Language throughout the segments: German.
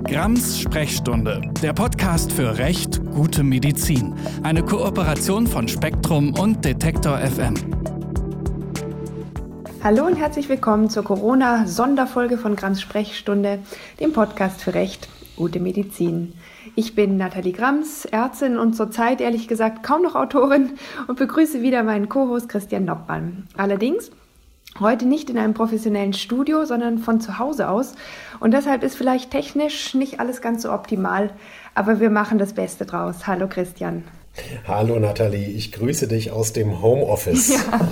Grams Sprechstunde, der Podcast für Recht, gute Medizin. Eine Kooperation von Spektrum und Detektor FM. Hallo und herzlich willkommen zur Corona-Sonderfolge von Grams Sprechstunde, dem Podcast für Recht, gute Medizin. Ich bin Nathalie Grams, Ärztin und zurzeit ehrlich gesagt kaum noch Autorin und begrüße wieder meinen Co-Host Christian Noppmann. Allerdings heute nicht in einem professionellen Studio, sondern von zu Hause aus. Und deshalb ist vielleicht technisch nicht alles ganz so optimal, aber wir machen das Beste draus. Hallo Christian. Hallo Nathalie, ich grüße dich aus dem Homeoffice. Ja.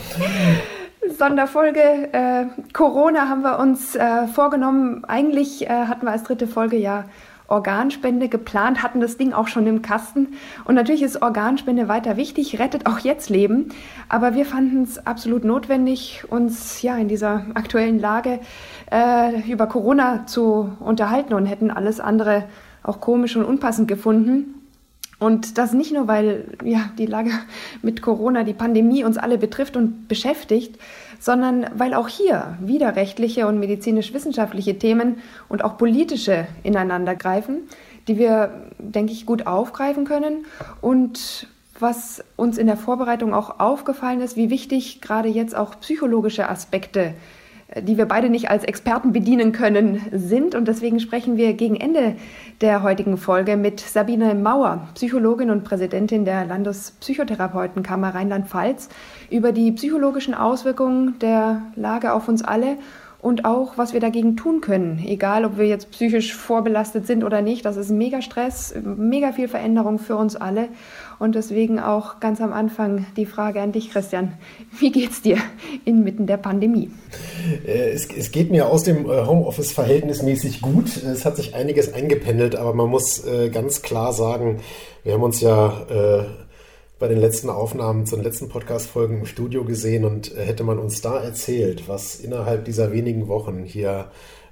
Sonderfolge Corona haben wir uns vorgenommen. Eigentlich hatten wir als dritte Folge ja Organspende geplant, hatten das Ding auch schon im Kasten. Und natürlich ist Organspende weiter wichtig, rettet auch jetzt Leben. Aber wir fanden es absolut notwendig, uns ja in dieser aktuellen Lage über Corona zu unterhalten und hätten alles andere auch komisch und unpassend gefunden. Und das nicht nur, weil ja die Lage mit Corona, die Pandemie uns alle betrifft und beschäftigt, sondern weil auch hier wieder rechtliche und medizinisch-wissenschaftliche Themen und auch politische ineinander greifen, die wir, denke ich, gut aufgreifen können. Und was uns in der Vorbereitung auch aufgefallen ist, wie wichtig gerade jetzt auch psychologische Aspekte, die wir beide nicht als Experten bedienen können, sind. Und deswegen sprechen wir gegen Ende der heutigen Folge mit Sabine Mauer, Psychologin und Präsidentin der Landespsychotherapeutenkammer Rheinland-Pfalz, über die psychologischen Auswirkungen der Lage auf uns alle und auch, was wir dagegen tun können. Egal, ob wir jetzt psychisch vorbelastet sind oder nicht, das ist mega Stress, mega viel Veränderung für uns alle. Und deswegen auch ganz am Anfang die Frage an dich, Christian. Wie geht's dir inmitten der Pandemie? Es geht mir aus dem Homeoffice verhältnismäßig gut. Es hat sich einiges eingependelt, aber man muss ganz klar sagen, wir haben uns ja bei den letzten Aufnahmen zu den letzten Podcast-Folgen im Studio gesehen und hätte man uns da erzählt, was innerhalb dieser wenigen Wochen hier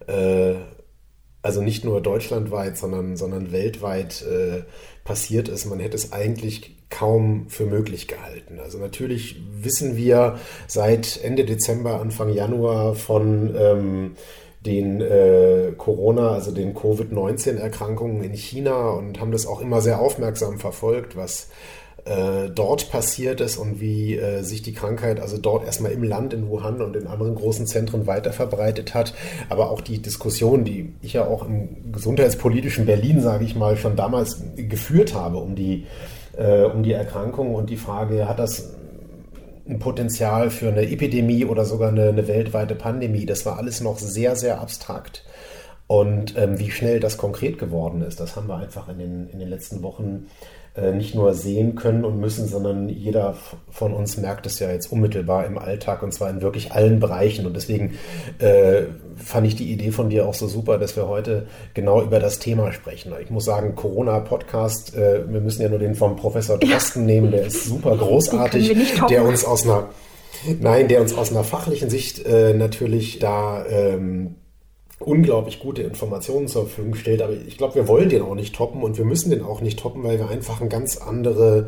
also nicht nur deutschlandweit, sondern weltweit passiert ist. Man hätte es eigentlich kaum für möglich gehalten. Also natürlich wissen wir seit Ende Dezember, Anfang Januar von den Corona, also den Covid-19-Erkrankungen in China und haben das auch immer sehr aufmerksam verfolgt, was dort passiert ist und wie sich die Krankheit also dort erstmal im Land in Wuhan und in anderen großen Zentren weiter verbreitet hat. Aber auch die Diskussion, die ich ja auch im gesundheitspolitischen Berlin, sage ich mal, schon damals geführt habe, um die Erkrankung und die Frage, hat das ein Potenzial für eine Epidemie oder sogar eine weltweite Pandemie, das war alles noch sehr, sehr abstrakt. Und wie schnell das konkret geworden ist, das haben wir einfach in den letzten Wochen nicht nur sehen können und müssen, sondern jeder von uns merkt es ja jetzt unmittelbar im Alltag und zwar in wirklich allen Bereichen. Und deswegen fand ich die Idee von dir auch so super, dass wir heute genau über das Thema sprechen. Ich muss sagen, Corona-Podcast, wir müssen ja nur den vom Professor Drosten nehmen, der ist super großartig, der uns aus einer fachlichen Sicht natürlich da unglaublich gute Informationen zur Verfügung stellt, aber ich glaube, wir wollen den auch nicht toppen und wir müssen den auch nicht toppen, weil wir einfach ein ganz anderes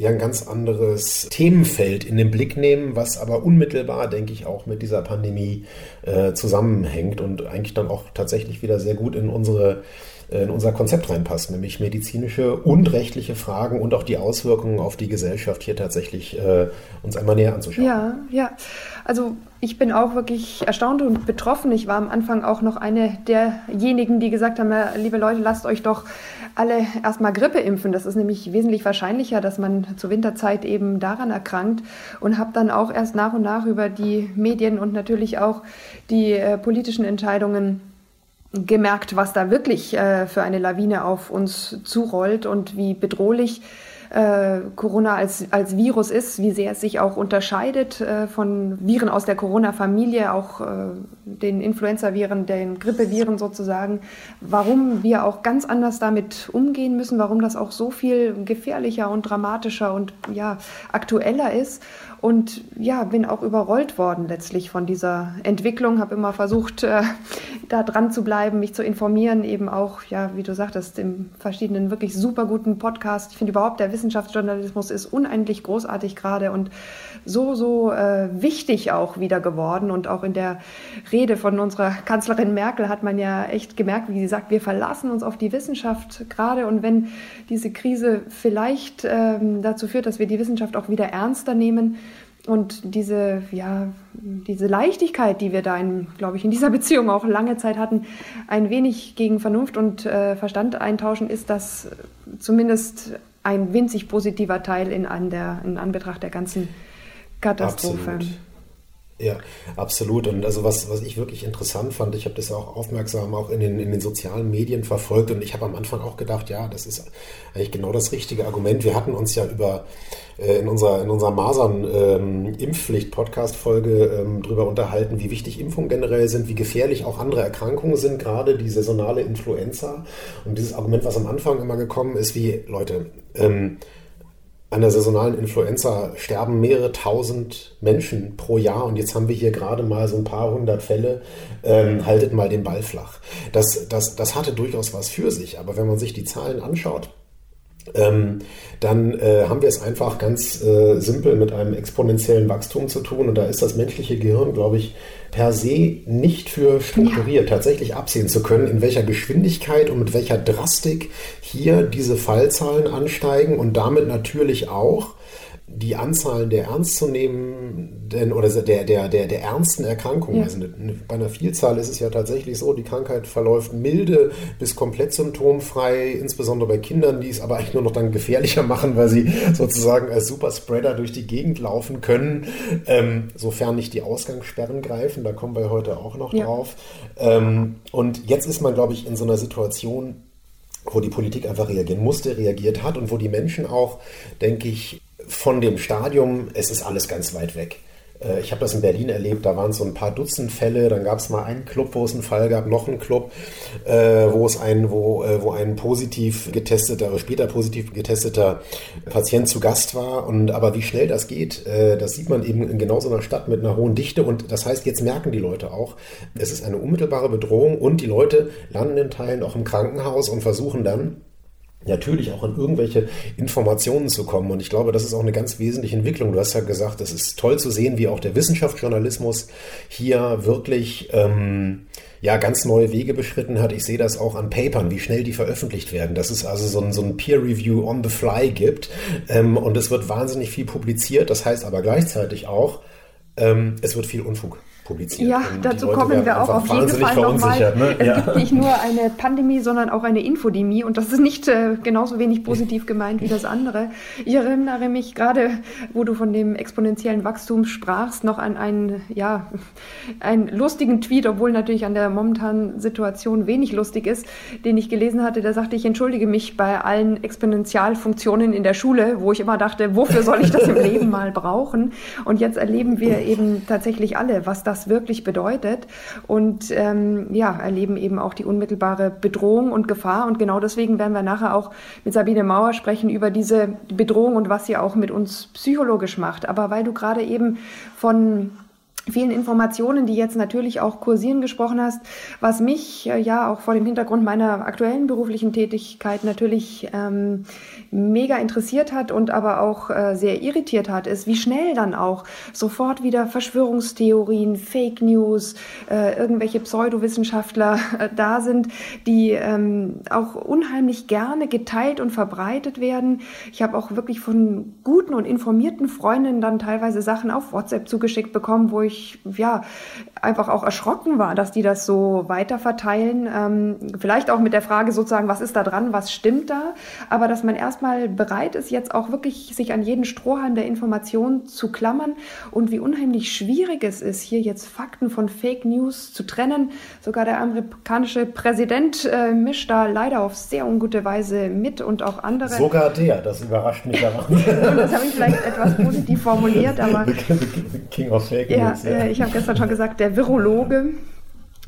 Themenfeld in den Blick nehmen, was aber unmittelbar, denke ich, auch mit dieser Pandemie zusammenhängt und eigentlich dann auch tatsächlich wieder sehr gut in unser Konzept reinpasst, nämlich medizinische und rechtliche Fragen und auch die Auswirkungen auf die Gesellschaft hier tatsächlich uns einmal näher anzuschauen. Ja. Also ich bin auch wirklich erstaunt und betroffen. Ich war am Anfang auch noch eine derjenigen, die gesagt haben, liebe Leute, lasst euch doch alle erstmal Grippe impfen. Das ist nämlich wesentlich wahrscheinlicher, dass man zur Winterzeit eben daran erkrankt. Und habe dann auch erst nach und nach über die Medien und natürlich auch die politischen Entscheidungen gemerkt, was da wirklich für eine Lawine auf uns zurollt und wie bedrohlich Corona als Virus ist, wie sehr es sich auch unterscheidet von Viren aus der Corona-Familie, auch den Influenza-Viren, den Grippeviren sozusagen, warum wir auch ganz anders damit umgehen müssen, warum das auch so viel gefährlicher und dramatischer und ja aktueller ist. Und ja, bin auch überrollt worden letztlich von dieser Entwicklung, habe immer versucht, da dran zu bleiben, mich zu informieren, eben auch, ja, wie du sagtest, im verschiedenen wirklich super guten Podcast. Ich finde überhaupt, der Wissenschaftsjournalismus ist unendlich großartig gerade und so wichtig auch wieder geworden. Und auch in der Rede von unserer Kanzlerin Merkel hat man ja echt gemerkt, wie sie sagt, wir verlassen uns auf die Wissenschaft gerade. Und wenn diese Krise vielleicht dazu führt, dass wir die Wissenschaft auch wieder ernster nehmen, und diese Leichtigkeit, die wir da, glaube ich, in dieser Beziehung auch lange Zeit hatten, ein wenig gegen Vernunft und Verstand eintauschen, ist das zumindest ein winzig positiver Teil in Anbetracht der ganzen Katastrophe. Absolut. Ja, absolut. Und also was ich wirklich interessant fand, ich habe das ja auch aufmerksam auch in den sozialen Medien verfolgt und ich habe am Anfang auch gedacht, ja, das ist eigentlich genau das richtige Argument. Wir hatten uns ja in unserer Masern-Impfpflicht-Podcast-Folge drüber unterhalten, wie wichtig Impfungen generell sind, wie gefährlich auch andere Erkrankungen sind, gerade die saisonale Influenza. Und dieses Argument, was am Anfang immer gekommen ist, wie, Leute, an der saisonalen Influenza sterben mehrere tausend Menschen pro Jahr und jetzt haben wir hier gerade mal so ein paar hundert Fälle. Haltet mal den Ball flach. Das hatte durchaus was für sich, aber wenn man sich die Zahlen anschaut, dann haben wir es einfach ganz simpel mit einem exponentiellen Wachstum zu tun und da ist das menschliche Gehirn, glaube ich, per se nicht für strukturiert, tatsächlich absehen zu können, in welcher Geschwindigkeit und mit welcher Drastik hier diese Fallzahlen ansteigen und damit natürlich auch die Anzahlen der ernstzunehmenden oder der ernsten Erkrankungen. Ja. Also bei einer Vielzahl ist es ja tatsächlich so, die Krankheit verläuft milde bis komplett symptomfrei, insbesondere bei Kindern, die es aber eigentlich nur noch dann gefährlicher machen, weil sie sozusagen als Superspreader durch die Gegend laufen können, sofern nicht die Ausgangssperren greifen, da kommen wir heute auch noch drauf. Und jetzt ist man, glaube ich, in so einer Situation, wo die Politik einfach reagieren musste, reagiert hat und wo die Menschen auch, denke ich, von dem Stadium, es ist alles ganz weit weg. Ich habe das in Berlin erlebt, da waren es so ein paar Dutzend Fälle, dann gab es mal einen Club, wo es einen Fall gab, noch einen Club, wo ein positiv getesteter oder später positiv getesteter Patient zu Gast war. Aber wie schnell das geht, das sieht man eben in genau so einer Stadt mit einer hohen Dichte und das heißt, jetzt merken die Leute auch, es ist eine unmittelbare Bedrohung und die Leute landen in Teilen auch im Krankenhaus und versuchen dann natürlich auch an irgendwelche Informationen zu kommen. Und ich glaube, das ist auch eine ganz wesentliche Entwicklung. Du hast ja gesagt, es ist toll zu sehen, wie auch der Wissenschaftsjournalismus hier wirklich ganz neue Wege beschritten hat. Ich sehe das auch an Papern, wie schnell die veröffentlicht werden. Dass es also so ein Peer-Review on the fly gibt. Und es wird wahnsinnig viel publiziert. Das heißt aber gleichzeitig auch, es wird viel Unfug publiziert. Ja, dazu kommen wir auch auf jeden Fall nochmal. Ne? Es gibt nicht nur eine Pandemie, sondern auch eine Infodemie und das ist nicht genauso wenig positiv gemeint wie das andere. Ich erinnere mich gerade, wo du von dem exponentiellen Wachstum sprachst, noch an einen lustigen Tweet, obwohl natürlich an der momentanen Situation wenig lustig ist, den ich gelesen hatte. Da sagte ich, entschuldige mich bei allen Exponentialfunktionen in der Schule, wo ich immer dachte, wofür soll ich das im Leben mal brauchen? Und jetzt erleben wir eben tatsächlich alle, was das wirklich bedeutet und erleben eben auch die unmittelbare Bedrohung und Gefahr und genau deswegen werden wir nachher auch mit Sabine Mauer sprechen über diese Bedrohung und was sie auch mit uns psychologisch macht. Aber weil du gerade eben von vielen Informationen, die jetzt natürlich auch kursieren, gesprochen hast, was mich auch vor dem Hintergrund meiner aktuellen beruflichen Tätigkeit natürlich mega interessiert hat und aber auch sehr irritiert hat, ist, wie schnell dann auch sofort wieder Verschwörungstheorien, Fake News, irgendwelche Pseudowissenschaftler da sind, die auch unheimlich gerne geteilt und verbreitet werden. Ich habe auch wirklich von guten und informierten Freundinnen dann teilweise Sachen auf WhatsApp zugeschickt bekommen, wo ich einfach auch erschrocken war, dass die das so weiterverteilen. Vielleicht auch mit der Frage sozusagen, was ist da dran, was stimmt da? Aber dass man erstmal bereit ist, jetzt auch wirklich sich an jeden Strohhalm der Information zu klammern und wie unheimlich schwierig es ist, hier jetzt Fakten von Fake News zu trennen. Sogar der amerikanische Präsident mischt da leider auf sehr ungute Weise mit und auch andere. Sogar das überrascht mich daran. Das habe ich vielleicht etwas positiv formuliert, aber The King of Fake News. Ich habe gestern schon gesagt, der Virologe,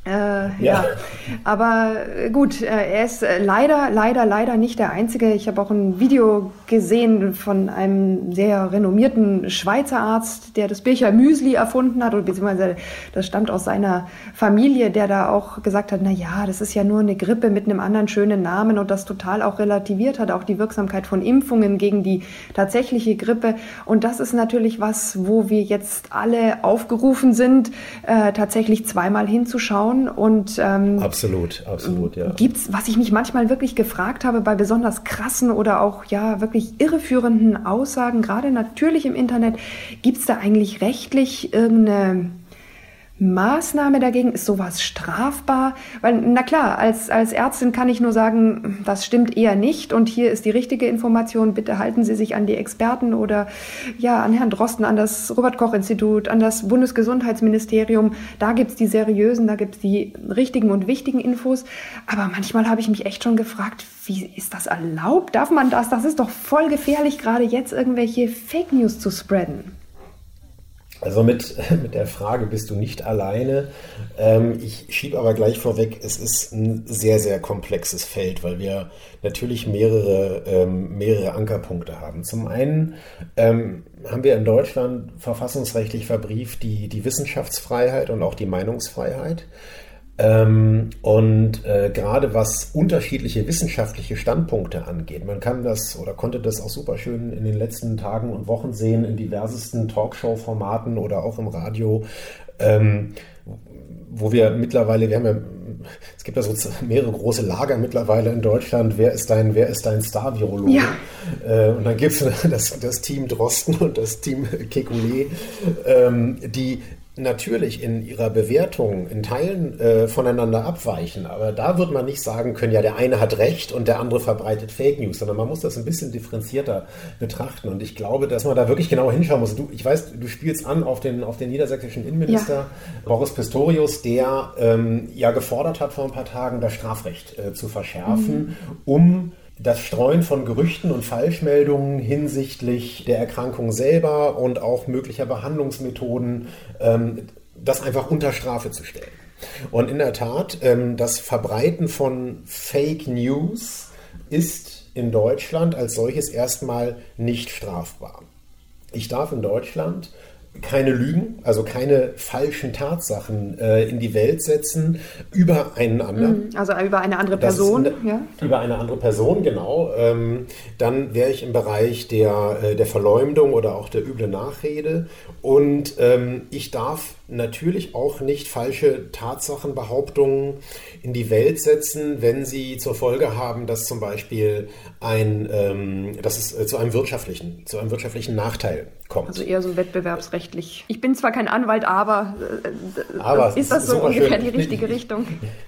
Ja, aber gut, er ist leider nicht der Einzige. Ich habe auch ein Video gesehen von einem sehr renommierten Schweizer Arzt, der das Bircher Müsli erfunden hat, oder beziehungsweise das stammt aus seiner Familie, der da auch gesagt hat, na ja, das ist ja nur eine Grippe mit einem anderen schönen Namen, und das total auch relativiert hat, auch die Wirksamkeit von Impfungen gegen die tatsächliche Grippe. Und das ist natürlich was, wo wir jetzt alle aufgerufen sind, tatsächlich zweimal hinzuschauen. Und absolut, ja. Gibt's, was ich mich manchmal wirklich gefragt habe, bei besonders krassen oder auch ja wirklich irreführenden Aussagen, gerade natürlich im Internet, gibt's da eigentlich rechtlich irgendeine Maßnahme dagegen? Ist sowas strafbar? Weil, na klar, als Ärztin kann ich nur sagen, das stimmt eher nicht und hier ist die richtige Information. Bitte halten Sie sich an die Experten oder ja an Herrn Drosten, an das Robert-Koch-Institut, an das Bundesgesundheitsministerium. Da gibt's die seriösen, da gibt's die richtigen und wichtigen Infos. Aber manchmal habe ich mich echt schon gefragt, wie ist das erlaubt? Darf man das? Das ist doch voll gefährlich, gerade jetzt irgendwelche Fake News zu spreaden. Also mit der Frage bist du nicht alleine. Ich schiebe aber gleich vorweg, es ist ein sehr, sehr komplexes Feld, weil wir natürlich mehrere Ankerpunkte haben. Zum einen haben wir in Deutschland verfassungsrechtlich verbrieft die Wissenschaftsfreiheit und auch die Meinungsfreiheit. Gerade was unterschiedliche wissenschaftliche Standpunkte angeht, man kann das oder konnte das auch super schön in den letzten Tagen und Wochen sehen in diversesten Talkshow-Formaten oder auch im Radio, wo wir mittlerweile, es gibt ja so mehrere große Lager mittlerweile in Deutschland, wer ist dein Star-Virologe? Ja. Und dann gibt es das Team Drosten und das Team Kekulé, die natürlich in ihrer Bewertung in Teilen voneinander abweichen, aber da wird man nicht sagen können, ja, der eine hat recht und der andere verbreitet Fake News, sondern man muss das ein bisschen differenzierter betrachten, und ich glaube, dass man da wirklich genau hinschauen muss. Ich weiß, du spielst an auf den niedersächsischen Innenminister Boris Pistorius, der ja gefordert hat vor ein paar Tagen, das Strafrecht zu verschärfen, um das Streuen von Gerüchten und Falschmeldungen hinsichtlich der Erkrankung selber und auch möglicher Behandlungsmethoden, das einfach unter Strafe zu stellen. Und in der Tat, das Verbreiten von Fake News ist in Deutschland als solches erstmal nicht strafbar. Ich darf in Deutschland keine Lügen, also keine falschen Tatsachen in die Welt setzen über einen anderen. Also über eine andere Person. Über eine andere Person, genau. Dann wäre ich im Bereich der Verleumdung oder auch der üblen Nachrede. Und ich darf natürlich auch nicht falsche Tatsachenbehauptungen in die Welt setzen, wenn sie zur Folge haben, dass zum Beispiel dass es zu einem wirtschaftlichen Nachteil kommt. Also eher so wettbewerbsrechtlich. Ich bin zwar kein Anwalt, aber ist das so ungefähr die richtige Richtung?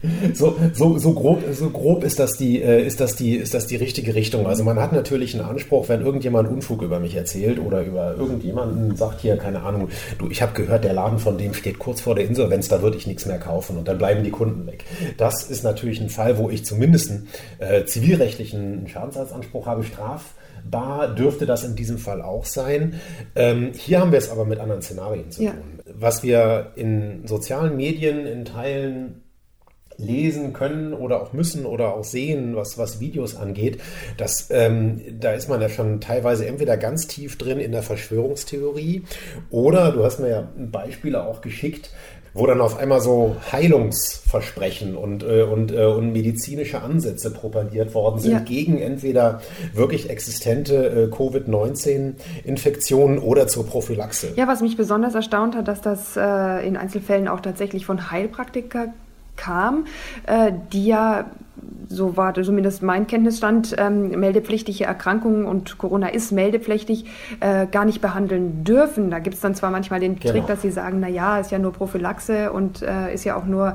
So grob ist das die richtige Richtung. Also man hat natürlich einen Anspruch, wenn irgendjemand Unfug über mich erzählt oder über irgendjemanden sagt hier, keine Ahnung, du, ich habe gehört, der Laden von dem steht kurz vor der Insolvenz, da würde ich nichts mehr kaufen und dann bleiben die Kunden weg. Das ist natürlich ein Fall, wo ich zumindest einen zivilrechtlichen Schadensersatzanspruch habe. Strafbar dürfte das in diesem Fall auch sein. Hier haben wir es aber mit anderen Szenarien zu tun. Was wir in sozialen Medien in Teilen lesen können oder auch müssen oder auch sehen, was Videos angeht, da ist man ja schon teilweise entweder ganz tief drin in der Verschwörungstheorie oder, du hast mir ja Beispiele auch geschickt, wo dann auf einmal so Heilungsversprechen und medizinische Ansätze propagiert worden sind gegen entweder wirklich existente Covid-19-Infektionen oder zur Prophylaxe. Ja, was mich besonders erstaunt hat, dass das in Einzelfällen auch tatsächlich von Heilpraktikern kam, die ja, so war zumindest mein Kenntnisstand, meldepflichtige Erkrankungen, und Corona ist meldepflichtig, gar nicht behandeln dürfen. Da gibt es dann zwar manchmal den Trick, dass sie sagen, na ja, ist ja nur Prophylaxe und ist ja auch nur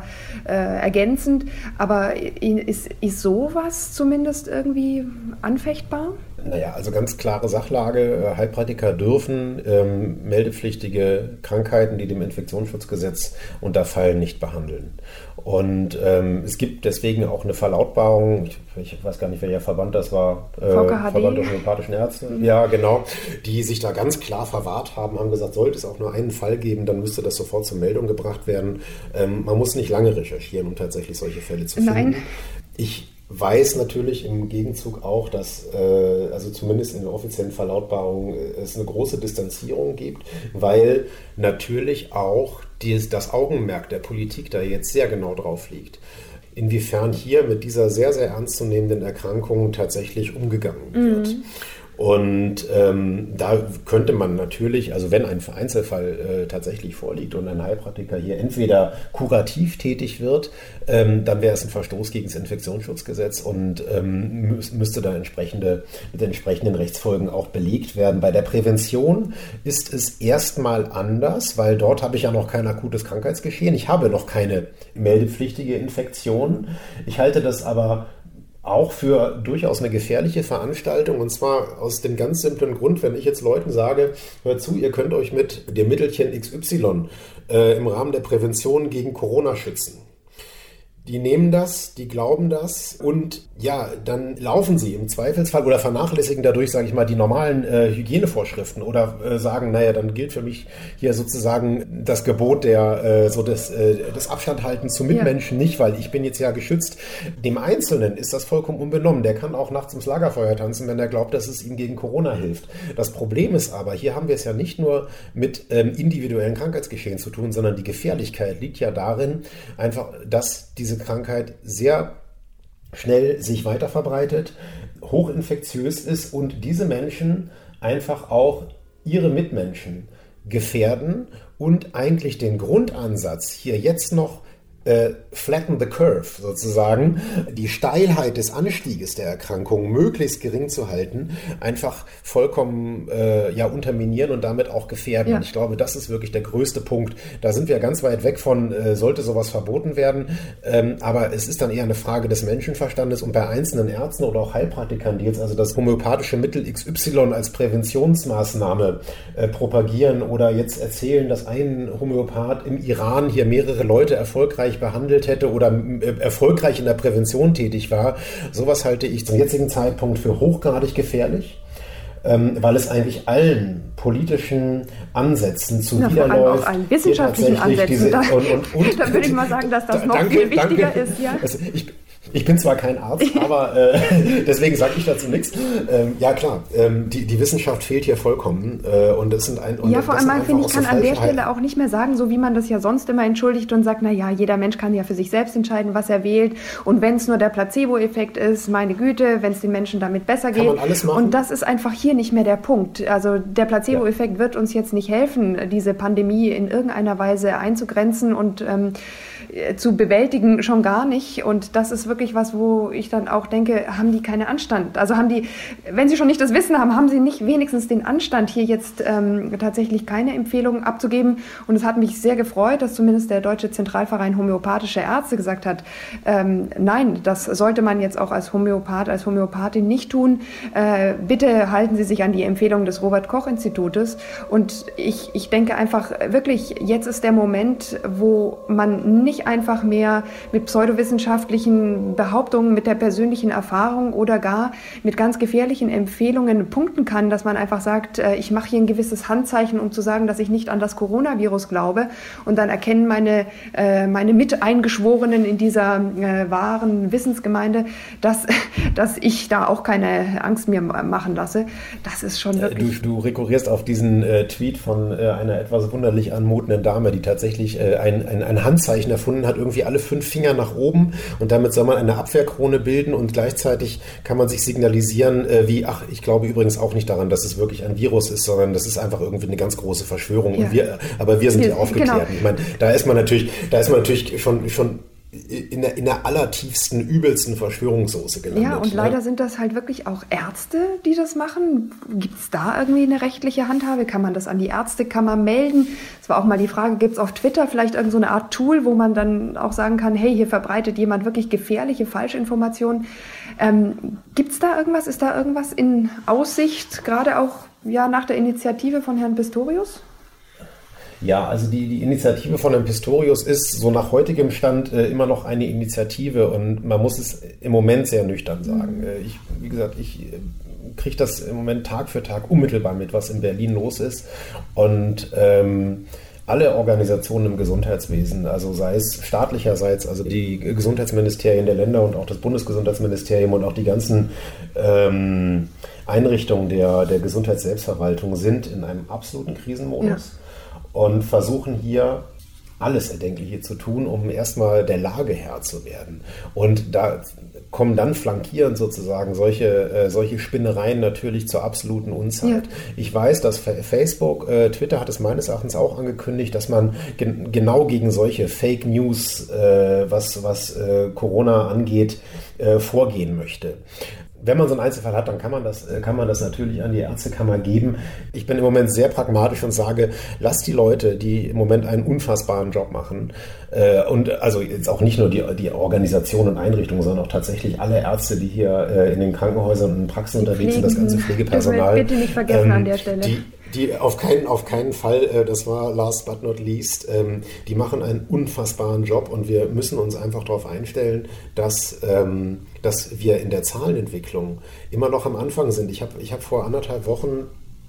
ergänzend, aber ist sowas zumindest irgendwie anfechtbar? Naja, also ganz klare Sachlage. Heilpraktiker dürfen meldepflichtige Krankheiten, die dem Infektionsschutzgesetz unterfallen, nicht behandeln. Und es gibt deswegen auch eine Verlautbarung, ich weiß gar nicht, welcher Verband das war, Verband der homöopathischen Ärzte, ja genau, die sich da ganz klar verwahrt haben gesagt, sollte es auch nur einen Fall geben, dann müsste das sofort zur Meldung gebracht werden. Man muss nicht lange recherchieren, um tatsächlich solche Fälle zu finden. Nein. Ich weiß natürlich im Gegenzug auch, dass, also zumindest in der offiziellen Verlautbarung, es eine große Distanzierung gibt, weil natürlich auch das Augenmerk der Politik da jetzt sehr genau drauf liegt. Inwiefern hier mit dieser sehr, sehr ernstzunehmenden Erkrankung tatsächlich umgegangen wird. Und da könnte man natürlich, also wenn ein Einzelfall tatsächlich vorliegt und ein Heilpraktiker hier entweder kurativ tätig wird, dann wäre es ein Verstoß gegen das Infektionsschutzgesetz und müsste dann mit entsprechenden Rechtsfolgen auch belegt werden. Bei der Prävention ist es erstmal anders, weil dort habe ich ja noch kein akutes Krankheitsgeschehen. Ich habe noch keine meldepflichtige Infektion. Ich halte das aber auch für durchaus eine gefährliche Veranstaltung, und zwar aus dem ganz simplen Grund, wenn ich jetzt Leuten sage, hört zu, ihr könnt euch mit dem Mittelchen XY im Rahmen der Prävention gegen Corona schützen. Die nehmen das, die glauben das und ja, dann laufen sie im Zweifelsfall oder vernachlässigen dadurch, sage ich mal, die normalen Hygienevorschriften oder sagen, naja, dann gilt für mich hier sozusagen das Gebot des Abstandhaltens zu Mitmenschen nicht, weil ich bin jetzt ja geschützt. Dem Einzelnen ist das vollkommen unbenommen. Der kann auch nachts ins Lagerfeuer tanzen, wenn er glaubt, dass es ihm gegen Corona hilft. Das Problem ist aber, hier haben wir es ja nicht nur mit individuellen Krankheitsgeschehen zu tun, sondern die Gefährlichkeit liegt ja darin, einfach, dass diese Krankheit sehr schnell sich weiter verbreitet, hochinfektiös ist und diese Menschen einfach auch ihre Mitmenschen gefährden und eigentlich den Grundansatz hier jetzt noch flatten the curve sozusagen, die Steilheit des Anstieges der Erkrankung möglichst gering zu halten, einfach vollkommen unterminieren und damit auch gefährden. Ja. Ich glaube, das ist wirklich der größte Punkt. Da sind wir ganz weit weg von, sollte sowas verboten werden, aber es ist dann eher eine Frage des Menschenverstandes und bei einzelnen Ärzten oder auch Heilpraktikern, die jetzt also das homöopathische Mittel XY als Präventionsmaßnahme propagieren oder jetzt erzählen, dass ein Homöopath im Iran hier mehrere Leute erfolgreich behandelt hätte oder erfolgreich in der Prävention tätig war. Sowas halte ich zum jetzigen Zeitpunkt für hochgradig gefährlich, weil es eigentlich allen politischen Ansätzen zuwiderläuft. Vor allem auch allen wissenschaftlichen Ansätzen. Da würde ich mal sagen, dass das noch viel wichtiger ist. Ja? Also ich bin zwar kein Arzt, aber deswegen sage ich dazu nichts. Ja klar, die Wissenschaft fehlt hier vollkommen. Und es sind vor allem finde ich, kann an der Stelle auch nicht mehr sagen, so wie man das ja sonst immer entschuldigt und sagt, naja, jeder Mensch kann ja für sich selbst entscheiden, was er wählt. Und wenn es nur der Placebo-Effekt ist, meine Güte, wenn es den Menschen damit besser geht. Kann man alles machen. Und das ist einfach hier nicht mehr der Punkt. Also der Placebo-Effekt wird uns jetzt nicht helfen, diese Pandemie in irgendeiner Weise einzugrenzen und zu bewältigen, schon gar nicht. Und das ist wirklich was, wo ich dann auch denke, haben die keinen Anstand? Also haben die, wenn sie schon nicht das Wissen haben, haben sie nicht wenigstens den Anstand, hier jetzt tatsächlich keine Empfehlungen abzugeben. Und es hat mich sehr gefreut, dass zumindest der Deutsche Zentralverein Homöopathische Ärzte gesagt hat, nein, das sollte man jetzt auch als Homöopath, als Homöopathin nicht tun. Bitte halten Sie sich an die Empfehlung des Robert-Koch-Institutes. Und ich denke einfach wirklich, jetzt ist der Moment, wo man nicht einfach mehr mit pseudowissenschaftlichen Behauptungen, mit der persönlichen Erfahrung oder gar mit ganz gefährlichen Empfehlungen punkten kann, dass man einfach sagt, ich mache hier ein gewisses Handzeichen, um zu sagen, dass ich nicht an das Coronavirus glaube, und dann erkennen meine Miteingeschworenen in dieser wahren Wissensgemeinde, dass ich da auch keine Angst mir machen lasse. Das ist schon wirklich... Du rekurrierst auf diesen Tweet von einer etwas wunderlich anmutenden Dame, die tatsächlich ein Handzeichen erfunden hat, irgendwie alle 5 Finger nach oben, und damit soll man eine Abwehrkrone bilden und gleichzeitig kann man sich signalisieren ich glaube übrigens auch nicht daran, dass es wirklich ein Virus ist, sondern das ist einfach irgendwie eine ganz große Verschwörung. Ja. Aber wir sind ja aufgeklärt. Genau. Ich meine, da ist man natürlich schon in der allertiefsten, übelsten Verschwörungssoße gelandet. Ja, und leider sind das halt wirklich auch Ärzte, die das machen. Gibt es da irgendwie eine rechtliche Handhabe? Kann man das an die Ärztekammer melden? Es war auch mal die Frage, gibt es auf Twitter vielleicht irgend so eine Art Tool, wo man dann auch sagen kann, hey, hier verbreitet jemand wirklich gefährliche Falschinformationen. Gibt es da irgendwas? Ist da irgendwas in Aussicht, gerade auch nach der Initiative von Herrn Pistorius? Ja, also die Initiative von Herrn Pistorius ist so nach heutigem Stand immer noch eine Initiative und man muss es im Moment sehr nüchtern sagen. Ich kriege das im Moment Tag für Tag unmittelbar mit, was in Berlin los ist und alle Organisationen im Gesundheitswesen, also sei es staatlicherseits, also die Gesundheitsministerien der Länder und auch das Bundesgesundheitsministerium und auch die ganzen Einrichtungen der Gesundheitsselbstverwaltung sind in einem absoluten Krisenmodus. Ja. Und versuchen hier alles Erdenkliche zu tun, um erstmal der Lage Herr zu werden. Und da kommen dann flankierend sozusagen solche Spinnereien natürlich zur absoluten Unzeit. Ja. Ich weiß, dass Facebook, Twitter hat es meines Erachtens auch angekündigt, dass man genau gegen solche Fake News, was Corona angeht, vorgehen möchte. Wenn man so einen Einzelfall hat, dann kann man das natürlich an die Ärztekammer geben. Ich bin im Moment sehr pragmatisch und sage, lasst die Leute, die im Moment einen unfassbaren Job machen, und also jetzt auch nicht nur die Organisation und Einrichtungen, sondern auch tatsächlich alle Ärzte, die hier in den Krankenhäusern und in Praxen unterwegs sind, das ganze Pflegepersonal. Bitte nicht vergessen an der Stelle. Die auf keinen Fall, das war last but not least, die machen einen unfassbaren Job und wir müssen uns einfach darauf einstellen, dass wir in der Zahlenentwicklung immer noch am Anfang sind. Ich hab vor 1,5 Wochen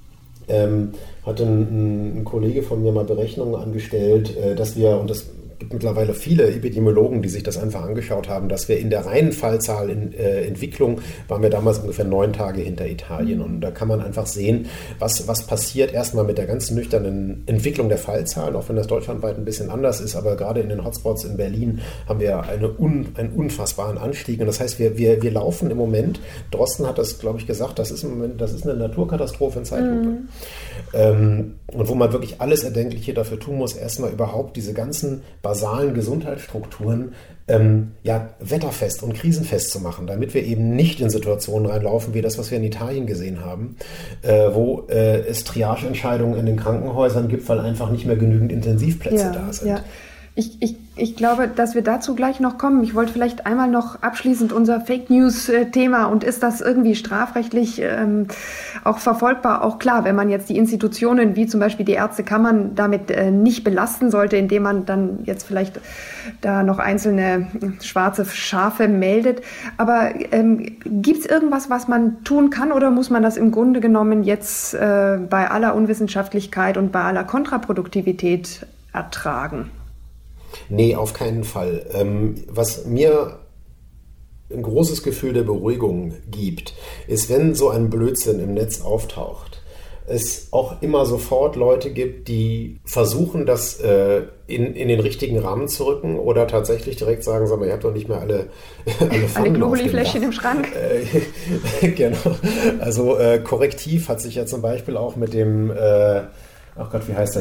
hatte ein Kollege von mir mal Berechnungen angestellt, dass wir, und das gibt mittlerweile viele Epidemiologen, die sich das einfach angeschaut haben, dass wir in der reinen Fallzahl in Entwicklung waren wir damals ungefähr 9 Tage hinter Italien. Und da kann man einfach sehen, was passiert erstmal mit der ganzen nüchternen Entwicklung der Fallzahlen, auch wenn das deutschlandweit ein bisschen anders ist, aber gerade in den Hotspots in Berlin haben wir einen unfassbaren Anstieg. Und das heißt, wir laufen im Moment, Drosten hat das, glaube ich, gesagt, das ist eine Naturkatastrophe in Zeitlupe. Und wo man wirklich alles Erdenkliche dafür tun muss, erstmal überhaupt diese ganzen basalen Gesundheitsstrukturen wetterfest und krisenfest zu machen, damit wir eben nicht in Situationen reinlaufen, wie das, was wir in Italien gesehen haben, wo es Triageentscheidungen in den Krankenhäusern gibt, weil einfach nicht mehr genügend Intensivplätze da sind. Ja. Ich glaube, dass wir dazu gleich noch kommen. Ich wollte vielleicht einmal noch abschließend unser Fake-News-Thema und ist das irgendwie strafrechtlich auch verfolgbar? Auch klar, wenn man jetzt die Institutionen wie zum Beispiel die Ärztekammern damit nicht belasten sollte, indem man dann jetzt vielleicht da noch einzelne schwarze Schafe meldet. Aber gibt es irgendwas, was man tun kann oder muss man das im Grunde genommen jetzt bei aller Unwissenschaftlichkeit und bei aller Kontraproduktivität ertragen? Nee, auf keinen Fall. Was mir ein großes Gefühl der Beruhigung gibt, ist, wenn so ein Blödsinn im Netz auftaucht, es auch immer sofort Leute gibt, die versuchen, das in den richtigen Rahmen zu rücken oder tatsächlich direkt sagen, sag mal, ihr habt doch nicht mehr alle Globuli-Fläschchen im Schrank. Genau. Also Korrektiv hat sich ja zum Beispiel auch mit dem ach Gott, wie heißt er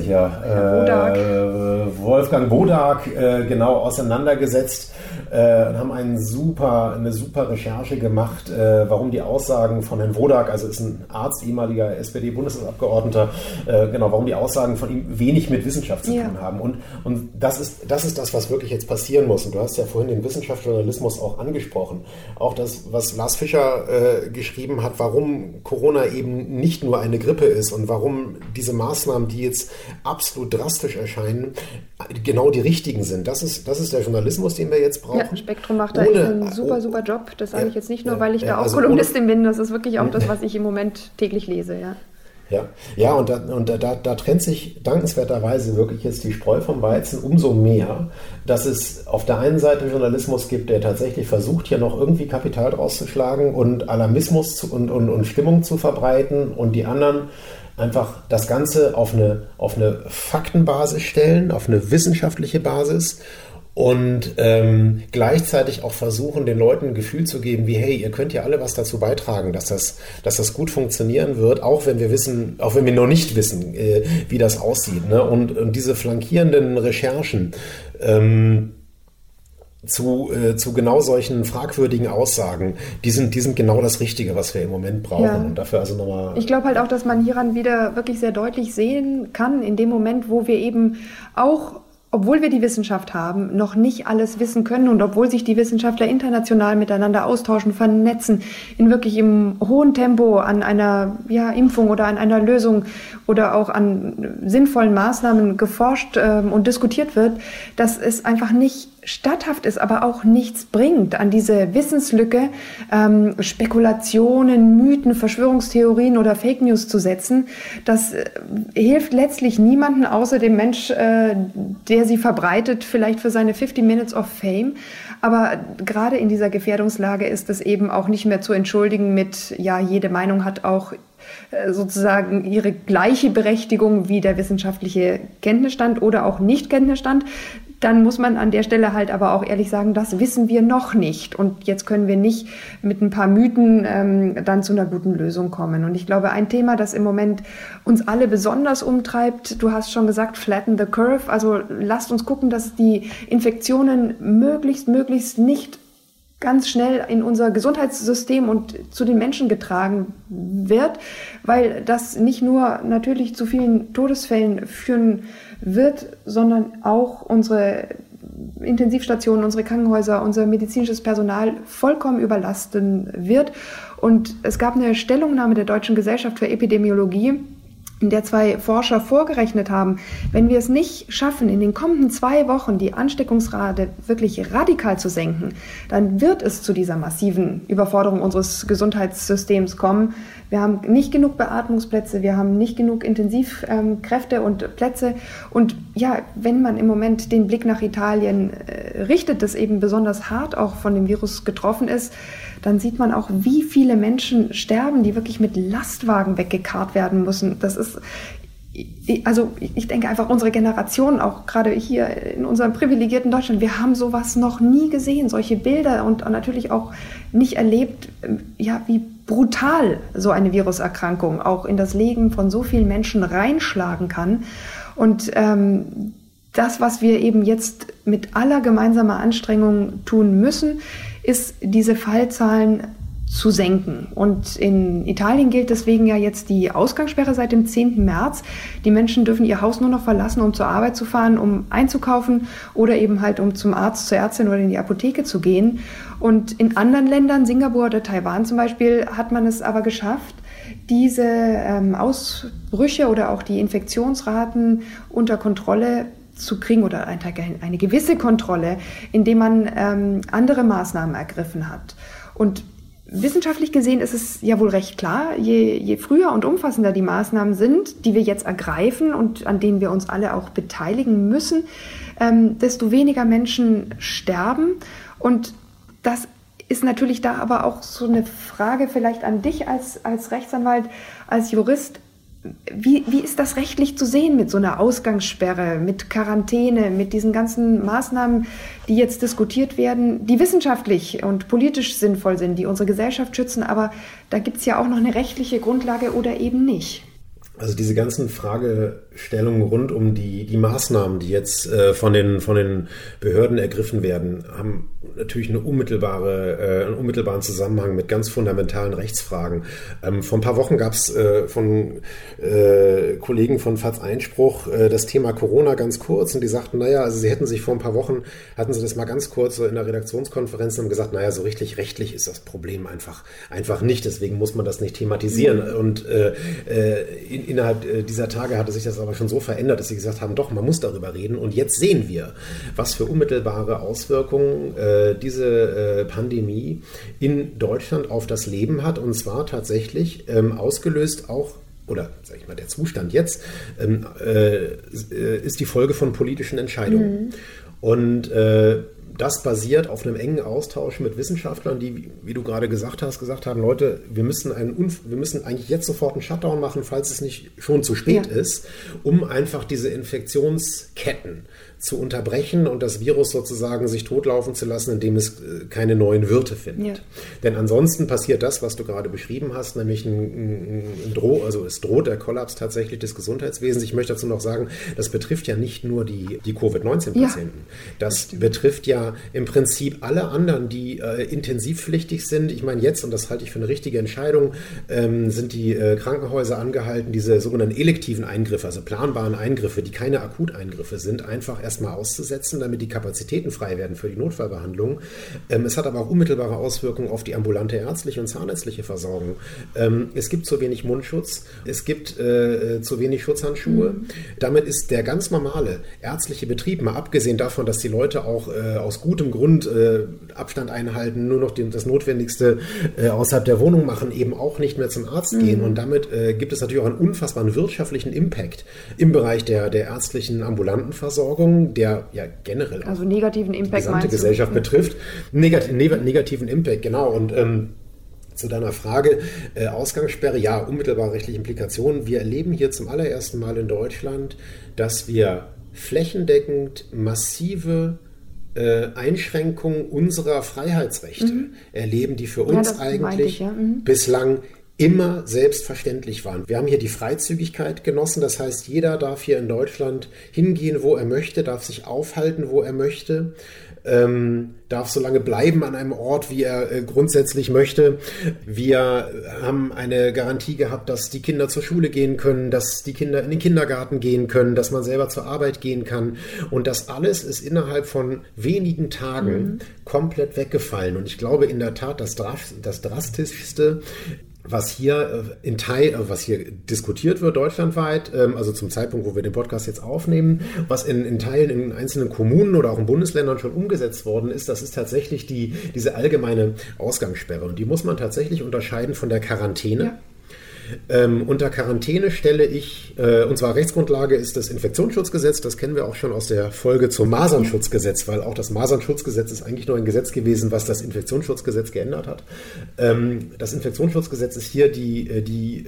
hier? Wolfgang Wodak, genau, auseinandergesetzt und haben eine super Recherche gemacht, warum die Aussagen von Herrn Wodak, also ist ein Arzt, ehemaliger SPD-Bundestagsabgeordneter, warum die Aussagen von ihm wenig mit Wissenschaft zu tun haben. Und das ist das, was wirklich jetzt passieren muss. Und du hast ja vorhin den Wissenschaftsjournalismus auch angesprochen. Auch das, was Lars Fischer geschrieben hat, warum Corona eben nicht nur eine Grippe ist und warum diese Maßnahmen, die jetzt absolut drastisch erscheinen, genau die richtigen sind. Das ist der Journalismus, den wir jetzt brauchen. Ja, Spektrum macht da einen super Job. Das sage ich jetzt nicht nur, weil ich da auch Kolumnistin bin. Das ist wirklich auch das, was ich im Moment täglich lese. Ja, und da trennt sich dankenswerterweise wirklich jetzt die Spreu vom Weizen umso mehr, dass es auf der einen Seite Journalismus gibt, der tatsächlich versucht, hier noch irgendwie Kapital draus zu schlagen und Alarmismus und Stimmung zu verbreiten und die anderen einfach das Ganze auf eine Faktenbasis stellen, auf eine wissenschaftliche Basis und gleichzeitig auch versuchen, den Leuten ein Gefühl zu geben, wie, hey, ihr könnt ja alle was dazu beitragen, dass das gut funktionieren wird, auch wenn wir noch nicht wissen, wie das aussieht. Ne? Und diese flankierenden Recherchen, zu genau solchen fragwürdigen Aussagen, die sind genau das Richtige, was wir im Moment brauchen. Ja. Und dafür also nochmal. Ich glaube halt auch, dass man hieran wieder wirklich sehr deutlich sehen kann, in dem Moment, wo wir eben auch, obwohl wir die Wissenschaft haben, noch nicht alles wissen können und obwohl sich die Wissenschaftler international miteinander austauschen, vernetzen, in wirklich im hohen Tempo an einer Impfung oder an einer Lösung oder auch an sinnvollen Maßnahmen geforscht und diskutiert wird, dass es einfach nicht statthaft ist, aber auch nichts bringt, an diese Wissenslücke Spekulationen, Mythen, Verschwörungstheorien oder Fake News zu setzen. Das hilft letztlich niemandem außer dem Mensch, der sie verbreitet, vielleicht für seine 50 Minutes of Fame. Aber gerade in dieser Gefährdungslage ist es eben auch nicht mehr zu entschuldigen mit, jede Meinung hat auch sozusagen ihre gleiche Berechtigung wie der wissenschaftliche Kenntnisstand oder auch Nicht-Kenntnisstand. Dann muss man an der Stelle halt aber auch ehrlich sagen, das wissen wir noch nicht. Und jetzt können wir nicht mit ein paar Mythen dann zu einer guten Lösung kommen. Und ich glaube, ein Thema, das im Moment uns alle besonders umtreibt, du hast schon gesagt, flatten the curve. Also lasst uns gucken, dass die Infektionen möglichst nicht ganz schnell in unser Gesundheitssystem und zu den Menschen getragen wird, weil das nicht nur natürlich zu vielen Todesfällen führen wird, sondern auch unsere Intensivstationen, unsere Krankenhäuser, unser medizinisches Personal vollkommen überlasten wird. Und es gab eine Stellungnahme der Deutschen Gesellschaft für Epidemiologie, in der 2 Forscher vorgerechnet haben, wenn wir es nicht schaffen, in den kommenden 2 Wochen die Ansteckungsrate wirklich radikal zu senken, dann wird es zu dieser massiven Überforderung unseres Gesundheitssystems kommen. Wir haben nicht genug Beatmungsplätze, wir haben nicht genug Intensivkräfte und Plätze. Und wenn man im Moment den Blick nach Italien richtet, das eben besonders hart auch von dem Virus getroffen ist, dann sieht man auch, wie viele Menschen sterben, die wirklich mit Lastwagen weggekarrt werden müssen. Das ist, also ich denke einfach, unsere Generation, auch gerade hier in unserem privilegierten Deutschland, wir haben sowas noch nie gesehen, solche Bilder und natürlich auch nicht erlebt, wie brutal so eine Viruserkrankung auch in das Leben von so vielen Menschen reinschlagen kann. Und das, was wir eben jetzt mit aller gemeinsamer Anstrengung tun müssen, ist, diese Fallzahlen zu senken. Und in Italien gilt deswegen jetzt die Ausgangssperre seit dem 10. März. Die Menschen dürfen ihr Haus nur noch verlassen, um zur Arbeit zu fahren, um einzukaufen oder eben halt um zum Arzt, zur Ärztin oder in die Apotheke zu gehen. Und in anderen Ländern, Singapur oder Taiwan zum Beispiel, hat man es aber geschafft, diese Ausbrüche oder auch die Infektionsraten unter Kontrolle zu kriegen oder eine gewisse Kontrolle, indem man andere Maßnahmen ergriffen hat. Und wissenschaftlich gesehen ist es ja wohl recht klar, je früher und umfassender die Maßnahmen sind, die wir jetzt ergreifen und an denen wir uns alle auch beteiligen müssen, desto weniger Menschen sterben. Und das ist natürlich da aber auch so eine Frage vielleicht an dich als Rechtsanwalt, als Jurist. Wie ist das rechtlich zu sehen mit so einer Ausgangssperre, mit Quarantäne, mit diesen ganzen Maßnahmen, die jetzt diskutiert werden, die wissenschaftlich und politisch sinnvoll sind, die unsere Gesellschaft schützen, aber da gibt es ja auch noch eine rechtliche Grundlage oder eben nicht? Also diese ganzen Fragestellungen rund um die Maßnahmen, die jetzt von den Behörden ergriffen werden, haben natürlich einen unmittelbaren Zusammenhang mit ganz fundamentalen Rechtsfragen. Vor ein paar Wochen gab es von Kollegen von FAZ Einspruch das Thema Corona ganz kurz und die sagten, also sie hätten sich vor ein paar Wochen, hatten sie das mal ganz kurz so in der Redaktionskonferenz und haben gesagt, so richtig rechtlich ist das Problem einfach nicht, deswegen muss man das nicht thematisieren. Und innerhalb dieser Tage hatte sich das aber schon so verändert, dass sie gesagt haben, doch, man muss darüber reden. Und jetzt sehen wir, was für unmittelbare Auswirkungen diese Pandemie in Deutschland auf das Leben hat. Und zwar tatsächlich ausgelöst auch, oder sag ich mal, der Zustand jetzt, ist die Folge von politischen Entscheidungen. Und das basiert auf einem engen Austausch mit Wissenschaftlern, die, wie du gerade gesagt haben, Leute, wir müssen eigentlich jetzt sofort einen Shutdown machen, falls es nicht schon zu spät ist, um einfach diese Infektionsketten zu unterbrechen und das Virus sozusagen sich totlaufen zu lassen, indem es keine neuen Wirte findet. Ja. Denn ansonsten passiert das, was du gerade beschrieben hast, nämlich es droht der Kollaps tatsächlich des Gesundheitswesens. Ich möchte dazu noch sagen, das betrifft ja nicht nur die Covid-19-Patienten. Ja, das betrifft ja ja im Prinzip alle anderen, die intensivpflichtig sind, ich meine jetzt, und das halte ich für eine richtige Entscheidung, sind die Krankenhäuser angehalten, diese sogenannten elektiven Eingriffe, also planbaren Eingriffe, die keine Akuteingriffe sind, einfach erstmal auszusetzen, damit die Kapazitäten frei werden für die Notfallbehandlung. Es hat aber auch unmittelbare Auswirkungen auf die ambulante ärztliche und zahnärztliche Versorgung. Es gibt zu wenig Mundschutz, es gibt zu wenig Schutzhandschuhe. Damit ist der ganz normale ärztliche Betrieb, mal abgesehen davon, dass die Leute auch aus gutem Grund Abstand einhalten, nur noch das Notwendigste außerhalb der Wohnung machen, eben auch nicht mehr zum Arzt gehen. Und damit gibt es natürlich auch einen unfassbaren wirtschaftlichen Impact im Bereich der ärztlichen ambulanten Versorgung, der ja generell auch negativen Impact die gesamte Gesellschaft betrifft. Negativen Impact, genau. Und zu deiner Frage, Ausgangssperre, ja, unmittelbare rechtliche Implikationen. Wir erleben hier zum allerersten Mal in Deutschland, dass wir flächendeckend massive Einschränkungen unserer Freiheitsrechte erleben, die für uns eigentlich bislang immer selbstverständlich waren. Wir haben hier die Freizügigkeit genossen, das heißt, jeder darf hier in Deutschland hingehen, wo er möchte, darf sich aufhalten, wo er möchte, darf so lange bleiben an einem Ort, wie er grundsätzlich möchte. Wir haben eine Garantie gehabt, dass die Kinder zur Schule gehen können, dass die Kinder in den Kindergarten gehen können, dass man selber zur Arbeit gehen kann. Und das alles ist innerhalb von wenigen Tagen komplett weggefallen. Und ich glaube in der Tat, das Drastischste, was hier was hier diskutiert wird deutschlandweit, also zum Zeitpunkt, wo wir den Podcast jetzt aufnehmen, was in Teilen in einzelnen Kommunen oder auch in Bundesländern schon umgesetzt worden ist, das ist tatsächlich diese allgemeine Ausgangssperre. Und die muss man tatsächlich unterscheiden von der Quarantäne. Ja. Unter Quarantäne stelle ich, und zwar Rechtsgrundlage ist das Infektionsschutzgesetz, das kennen wir auch schon aus der Folge zum Masernschutzgesetz, weil auch das Masernschutzgesetz ist eigentlich nur ein Gesetz gewesen, was das Infektionsschutzgesetz geändert hat. Das Infektionsschutzgesetz ist hier die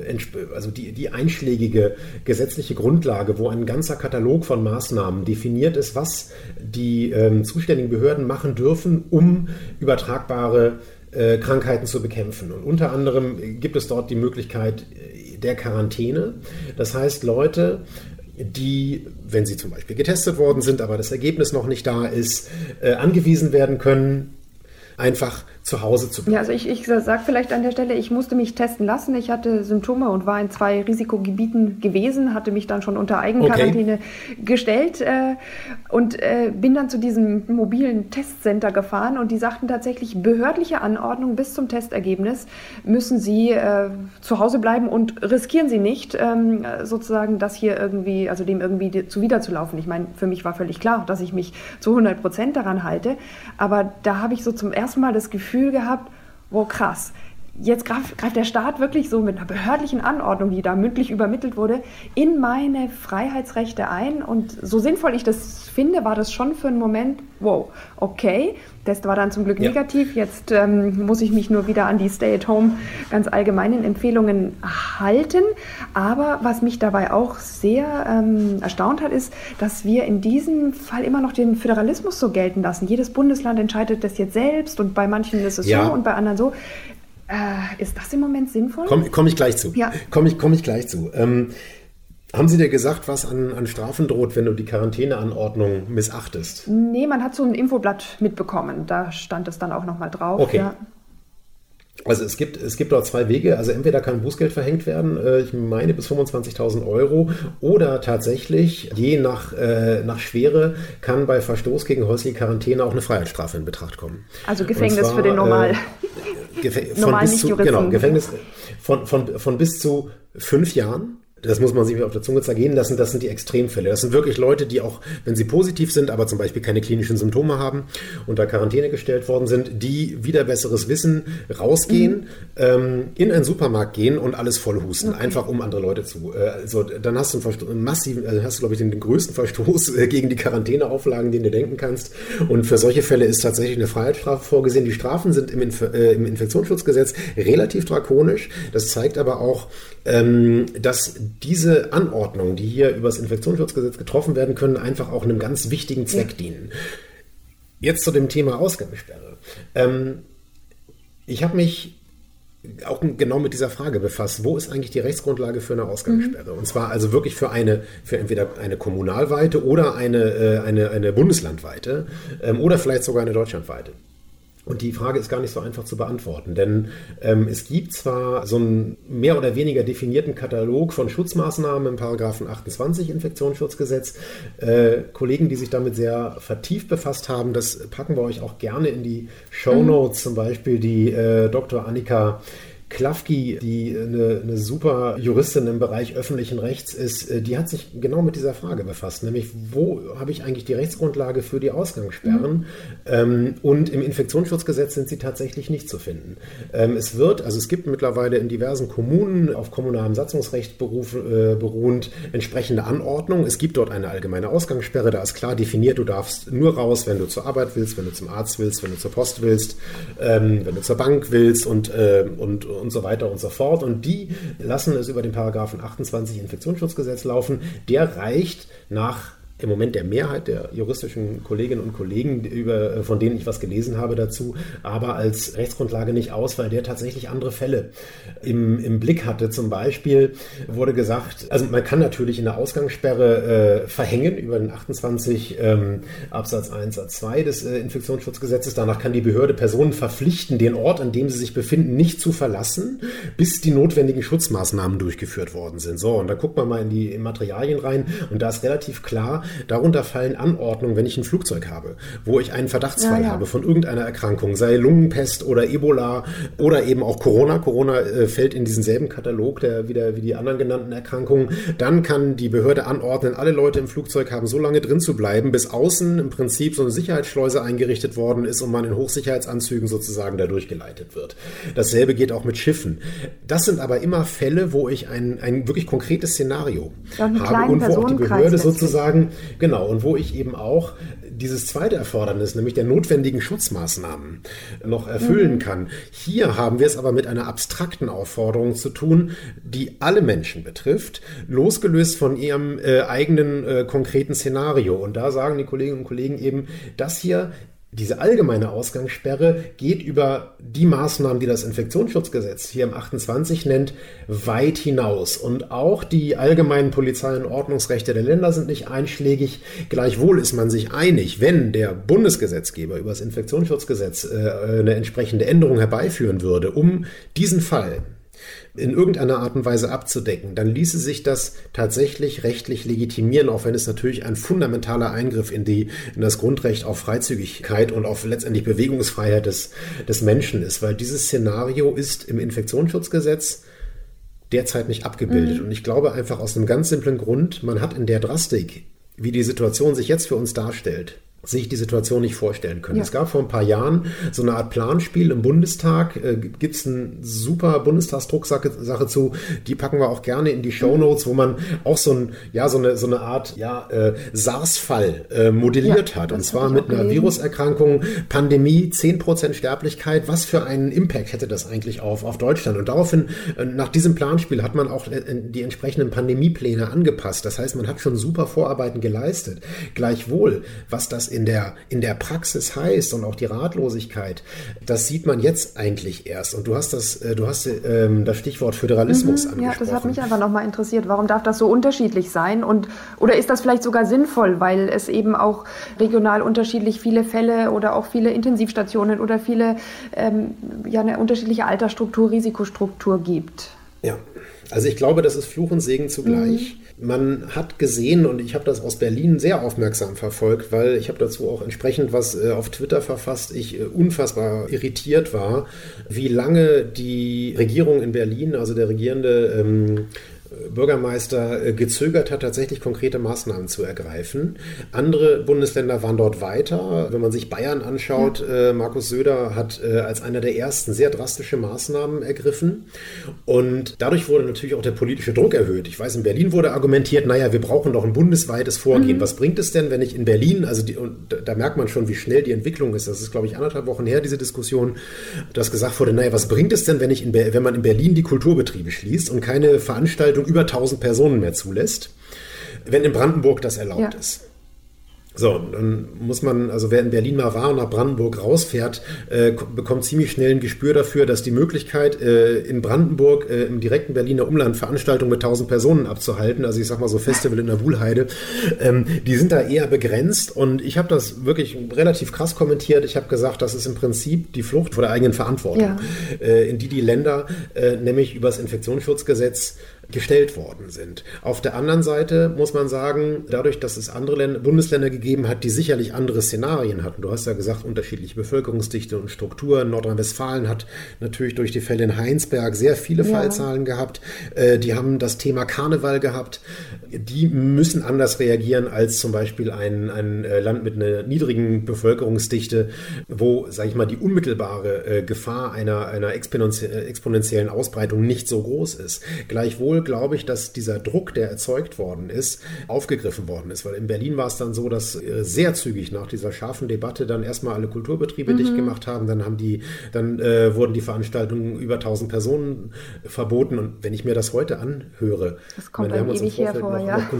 einschlägige gesetzliche Grundlage, wo ein ganzer Katalog von Maßnahmen definiert ist, was die zuständigen Behörden machen dürfen, um übertragbare Krankheiten zu bekämpfen. Und unter anderem gibt es dort die Möglichkeit der Quarantäne. Das heißt, Leute, die, wenn sie zum Beispiel getestet worden sind, aber das Ergebnis noch nicht da ist, angewiesen werden können, einfach zu Hause zu bleiben. Ja, also ich sage vielleicht an der Stelle, ich musste mich testen lassen. Ich hatte Symptome und war in 2 Risikogebieten gewesen, hatte mich dann schon unter Eigenquarantäne gestellt und bin dann zu diesem mobilen Testcenter gefahren und die sagten tatsächlich, behördliche Anordnung bis zum Testergebnis müssen Sie zu Hause bleiben und riskieren Sie nicht, sozusagen das hier irgendwie, also dem irgendwie zuwiderzulaufen. Ich meine, für mich war völlig klar, dass ich mich zu 100% daran halte, aber da habe ich so zum ersten Mal das Gefühl gehabt, wow, krass, jetzt greift der Staat wirklich so mit einer behördlichen Anordnung, die da mündlich übermittelt wurde, in meine Freiheitsrechte ein. Und so sinnvoll ich das finde, war das schon für einen Moment, wow, okay, Test war dann zum Glück negativ. Jetzt muss ich mich nur wieder an die Stay-at-Home ganz allgemeinen Empfehlungen halten. Aber was mich dabei auch sehr erstaunt hat, ist, dass wir in diesem Fall immer noch den Föderalismus so gelten lassen. Jedes Bundesland entscheidet das jetzt selbst und bei manchen ist es so und bei anderen so. Ist das im Moment sinnvoll? Komm ich gleich zu. Ja. Komm ich gleich zu. Haben Sie dir gesagt, was an Strafen droht, wenn du die Quarantäneanordnung missachtest? Nee, man hat so ein Infoblatt mitbekommen. Da stand es dann auch nochmal drauf. Okay. Ja. Also es gibt dort 2 Wege. Also entweder kann Bußgeld verhängt werden, ich meine bis 25.000 €, oder tatsächlich, je nach Schwere, kann bei Verstoß gegen häusliche Quarantäne auch eine Freiheitsstrafe in Betracht kommen. Also Gefängnis für den normalen Nicht-Juristen. Genau, Gefängnis von bis zu 5 Jahren. Das muss man sich auf der Zunge zergehen lassen, das sind die Extremfälle. Das sind wirklich Leute, die auch, wenn sie positiv sind, aber zum Beispiel keine klinischen Symptome haben, unter Quarantäne gestellt worden sind, die wieder besseres Wissen rausgehen, in einen Supermarkt gehen und alles voll husten, einfach um andere Leute zu. Dann hast du einen massiven, glaube ich, den größten Verstoß gegen die Quarantäneauflagen, den du denken kannst. Und für solche Fälle ist tatsächlich eine Freiheitsstrafe vorgesehen. Die Strafen sind im Infektionsschutzgesetz relativ drakonisch. Das zeigt aber auch, dass diese Anordnungen, die hier über das Infektionsschutzgesetz getroffen werden können, einfach auch einem ganz wichtigen Zweck dienen. Jetzt zu dem Thema Ausgangssperre. Ich habe mich auch genau mit dieser Frage befasst, wo ist eigentlich die Rechtsgrundlage für eine Ausgangssperre? Und zwar also wirklich für entweder eine kommunalweite oder eine bundeslandweite oder vielleicht sogar eine deutschlandweite. Und die Frage ist gar nicht so einfach zu beantworten, denn es gibt zwar so einen mehr oder weniger definierten Katalog von Schutzmaßnahmen im Paragraphen 28 Infektionsschutzgesetz. Kollegen, die sich damit sehr vertieft befasst haben, das packen wir euch auch gerne in die Shownotes, zum Beispiel die Dr. Annika Klafki, die eine super Juristin im Bereich öffentlichen Rechts ist, die hat sich genau mit dieser Frage befasst, nämlich wo habe ich eigentlich die Rechtsgrundlage für die Ausgangssperren? Und im Infektionsschutzgesetz sind sie tatsächlich nicht zu finden. Es gibt mittlerweile in diversen Kommunen auf kommunalem Satzungsrecht beruhend entsprechende Anordnungen. Es gibt dort eine allgemeine Ausgangssperre, da ist klar definiert, du darfst nur raus, wenn du zur Arbeit willst, wenn du zum Arzt willst, wenn du zur Post willst, wenn du zur Bank willst und so weiter und so fort. Und die lassen es über den Paragraphen 28 Infektionsschutzgesetz laufen. Der reicht nach im Moment der Mehrheit der juristischen Kolleginnen und Kollegen, von denen ich was gelesen habe dazu, aber als Rechtsgrundlage nicht aus, weil der tatsächlich andere Fälle im Blick hatte. Zum Beispiel wurde gesagt, also man kann natürlich eine Ausgangssperre verhängen über den 28 Absatz 1 Satz 2 des Infektionsschutzgesetzes. Danach kann die Behörde Personen verpflichten, den Ort, an dem sie sich befinden, nicht zu verlassen, bis die notwendigen Schutzmaßnahmen durchgeführt worden sind. So, und da guckt man mal in die Materialien rein und da ist relativ klar, darunter fallen Anordnungen, wenn ich ein Flugzeug habe, wo ich einen Verdachtsfall habe von irgendeiner Erkrankung, sei Lungenpest oder Ebola oder eben auch Corona. Corona fällt in diesen selben Katalog wie die anderen genannten Erkrankungen. Dann kann die Behörde anordnen, alle Leute im Flugzeug haben so lange drin zu bleiben, bis außen im Prinzip so eine Sicherheitsschleuse eingerichtet worden ist und man in Hochsicherheitsanzügen sozusagen da durchgeleitet wird. Dasselbe geht auch mit Schiffen. Das sind aber immer Fälle, wo ich ein wirklich konkretes Szenario habe und wo auch die Behörde sozusagen genau, und wo ich eben auch dieses zweite Erfordernis, nämlich der notwendigen Schutzmaßnahmen, noch erfüllen kann. Hier haben wir es aber mit einer abstrakten Aufforderung zu tun, die alle Menschen betrifft, losgelöst von ihrem eigenen konkreten Szenario. Und da sagen die Kolleginnen und Kollegen eben, dass hier diese allgemeine Ausgangssperre geht über die Maßnahmen, die das Infektionsschutzgesetz hier im 28 nennt, weit hinaus. Und auch die allgemeinen Polizei- und Ordnungsrechte der Länder sind nicht einschlägig. Gleichwohl ist man sich einig, wenn der Bundesgesetzgeber über das Infektionsschutzgesetz eine entsprechende Änderung herbeiführen würde, um diesen Fall in irgendeiner Art und Weise abzudecken, dann ließe sich das tatsächlich rechtlich legitimieren, auch wenn es natürlich ein fundamentaler Eingriff in das Grundrecht auf Freizügigkeit und auf letztendlich Bewegungsfreiheit des Menschen ist, weil dieses Szenario ist im Infektionsschutzgesetz derzeit nicht abgebildet. Und ich glaube einfach aus einem ganz simplen Grund, man hat in der Drastik, wie die Situation sich jetzt für uns darstellt, sich die Situation nicht vorstellen können. Ja. Es gab vor ein paar Jahren so eine Art Planspiel im Bundestag. Gibt es eine super Bundestagsdrucksache zu. Die packen wir auch gerne in die Shownotes, wo man auch so eine Art SARS-Fall modelliert hat. Und zwar mit einer Viruserkrankung, Pandemie, 10% Sterblichkeit. Was für einen Impact hätte das eigentlich auf Deutschland? Und daraufhin, nach diesem Planspiel, hat man auch die entsprechenden Pandemiepläne angepasst. Das heißt, man hat schon super Vorarbeiten geleistet. Gleichwohl, was das in der Praxis heißt und auch die Ratlosigkeit, das sieht man jetzt eigentlich erst. Und du hast das Stichwort Föderalismus angesprochen. Ja, das hat mich einfach nochmal interessiert. Warum darf das so unterschiedlich sein? Oder ist das vielleicht sogar sinnvoll, weil es eben auch regional unterschiedlich viele Fälle oder auch viele Intensivstationen oder viele eine unterschiedliche Altersstruktur, Risikostruktur gibt? Ja, also ich glaube, das ist Fluch und Segen zugleich. Man hat gesehen, und ich habe das aus Berlin sehr aufmerksam verfolgt, weil ich habe dazu auch entsprechend was auf Twitter verfasst, ich unfassbar irritiert war, wie lange die Regierung in Berlin, also der regierende Bürgermeister, gezögert hat, tatsächlich konkrete Maßnahmen zu ergreifen. Andere Bundesländer waren dort weiter. Wenn man sich Bayern anschaut, Markus Söder hat als einer der ersten sehr drastische Maßnahmen ergriffen. Und dadurch wurde natürlich auch der politische Druck erhöht. Ich weiß, in Berlin wurde argumentiert, wir brauchen doch ein bundesweites Vorgehen. Was bringt es denn, wenn ich in Berlin, da merkt man schon, wie schnell die Entwicklung ist. Das ist, glaube ich, 1,5 Wochen her, diese Diskussion, dass gesagt wurde, was bringt es denn, wenn man in Berlin die Kulturbetriebe schließt und keine Veranstaltung über 1000 Personen mehr zulässt, wenn in Brandenburg das erlaubt ist. So, dann muss man, also wer in Berlin mal war und nach Brandenburg rausfährt, bekommt ziemlich schnell ein Gespür dafür, dass die Möglichkeit, in Brandenburg im direkten Berliner Umland Veranstaltungen mit 1000 Personen abzuhalten, also ich sag mal so Festival in der Wuhlheide, die sind da eher begrenzt, und ich habe das wirklich relativ krass kommentiert. Ich habe gesagt, das ist im Prinzip die Flucht vor der eigenen Verantwortung, in die Länder nämlich über das Infektionsschutzgesetz gestellt worden sind. Auf der anderen Seite muss man sagen, dadurch, dass es andere Bundesländer gegeben hat, die sicherlich andere Szenarien hatten. Du hast ja gesagt, unterschiedliche Bevölkerungsdichte und Strukturen. Nordrhein-Westfalen hat natürlich durch die Fälle in Heinsberg sehr viele Fallzahlen gehabt. Die haben das Thema Karneval gehabt. Die müssen anders reagieren als zum Beispiel ein Land mit einer niedrigen Bevölkerungsdichte, wo, sage ich mal, die unmittelbare Gefahr einer exponentiellen Ausbreitung nicht so groß ist. Gleichwohl glaube ich, dass dieser Druck, der erzeugt worden ist, aufgegriffen worden ist. Weil in Berlin war es dann so, dass sehr zügig nach dieser scharfen Debatte dann erstmal alle Kulturbetriebe dicht gemacht haben. Dann wurden die Veranstaltungen über 1000 Personen verboten. Und wenn ich mir das heute anhöre, das kommt einem ewig hervor,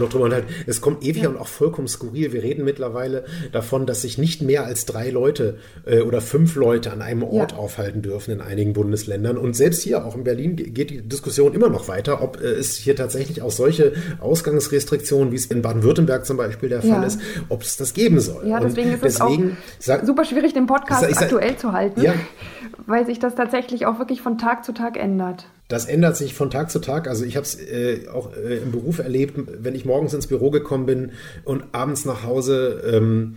es kommt ewig und auch vollkommen skurril. Wir reden mittlerweile davon, dass sich nicht mehr als 3 Leute oder 5 Leute an einem Ort aufhalten dürfen in einigen Bundesländern. Und selbst hier, auch in Berlin, geht die Diskussion immer noch weiter, ob es hier tatsächlich auch solche Ausgangsrestriktionen, wie es in Baden-Württemberg zum Beispiel der Fall ist, ob es das geben soll. Ja, deswegen ist es auch super schwierig, den Podcast aktuell zu halten, weil sich das tatsächlich auch wirklich von Tag zu Tag ändert. Das ändert sich von Tag zu Tag. Also ich habe es auch im Beruf erlebt, wenn ich morgens ins Büro gekommen bin und abends nach Hause.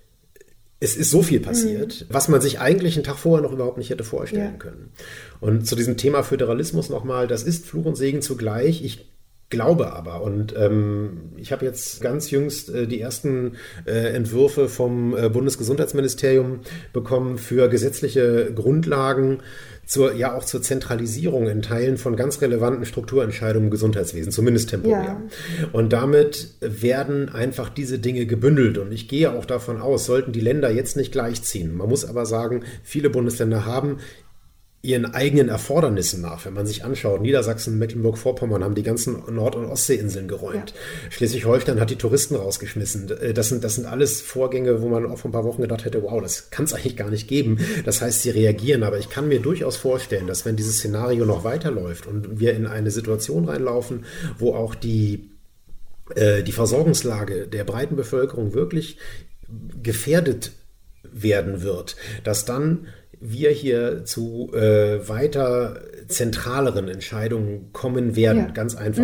Es ist so viel passiert, was man sich eigentlich einen Tag vorher noch überhaupt nicht hätte vorstellen können. Und zu diesem Thema Föderalismus nochmal, das ist Fluch und Segen zugleich. Ich glaube aber, und ich habe jetzt ganz jüngst die ersten Entwürfe vom Bundesgesundheitsministerium bekommen für gesetzliche Grundlagen auch zur Zentralisierung in Teilen von ganz relevanten Strukturentscheidungen im Gesundheitswesen, zumindest temporär. Ja. Und damit werden einfach diese Dinge gebündelt. Und ich gehe auch davon aus, sollten die Länder jetzt nicht gleichziehen. Man muss aber sagen, viele Bundesländer haben ihren eigenen Erfordernissen nach. Wenn man sich anschaut, Niedersachsen, Mecklenburg-Vorpommern haben die ganzen Nord- und Ostseeinseln geräumt. Ja. Schleswig-Holstein hat die Touristen rausgeschmissen. Das sind alles Vorgänge, wo man auch vor ein paar Wochen gedacht hätte, wow, das kann es eigentlich gar nicht geben. Das heißt, sie reagieren. Aber ich kann mir durchaus vorstellen, dass wenn dieses Szenario noch weiterläuft und wir in eine Situation reinlaufen, wo auch die Versorgungslage der breiten Bevölkerung wirklich gefährdet werden wird, dass dann wir hier zu weiter zentraleren Entscheidungen kommen werden. Ja. Ganz einfach.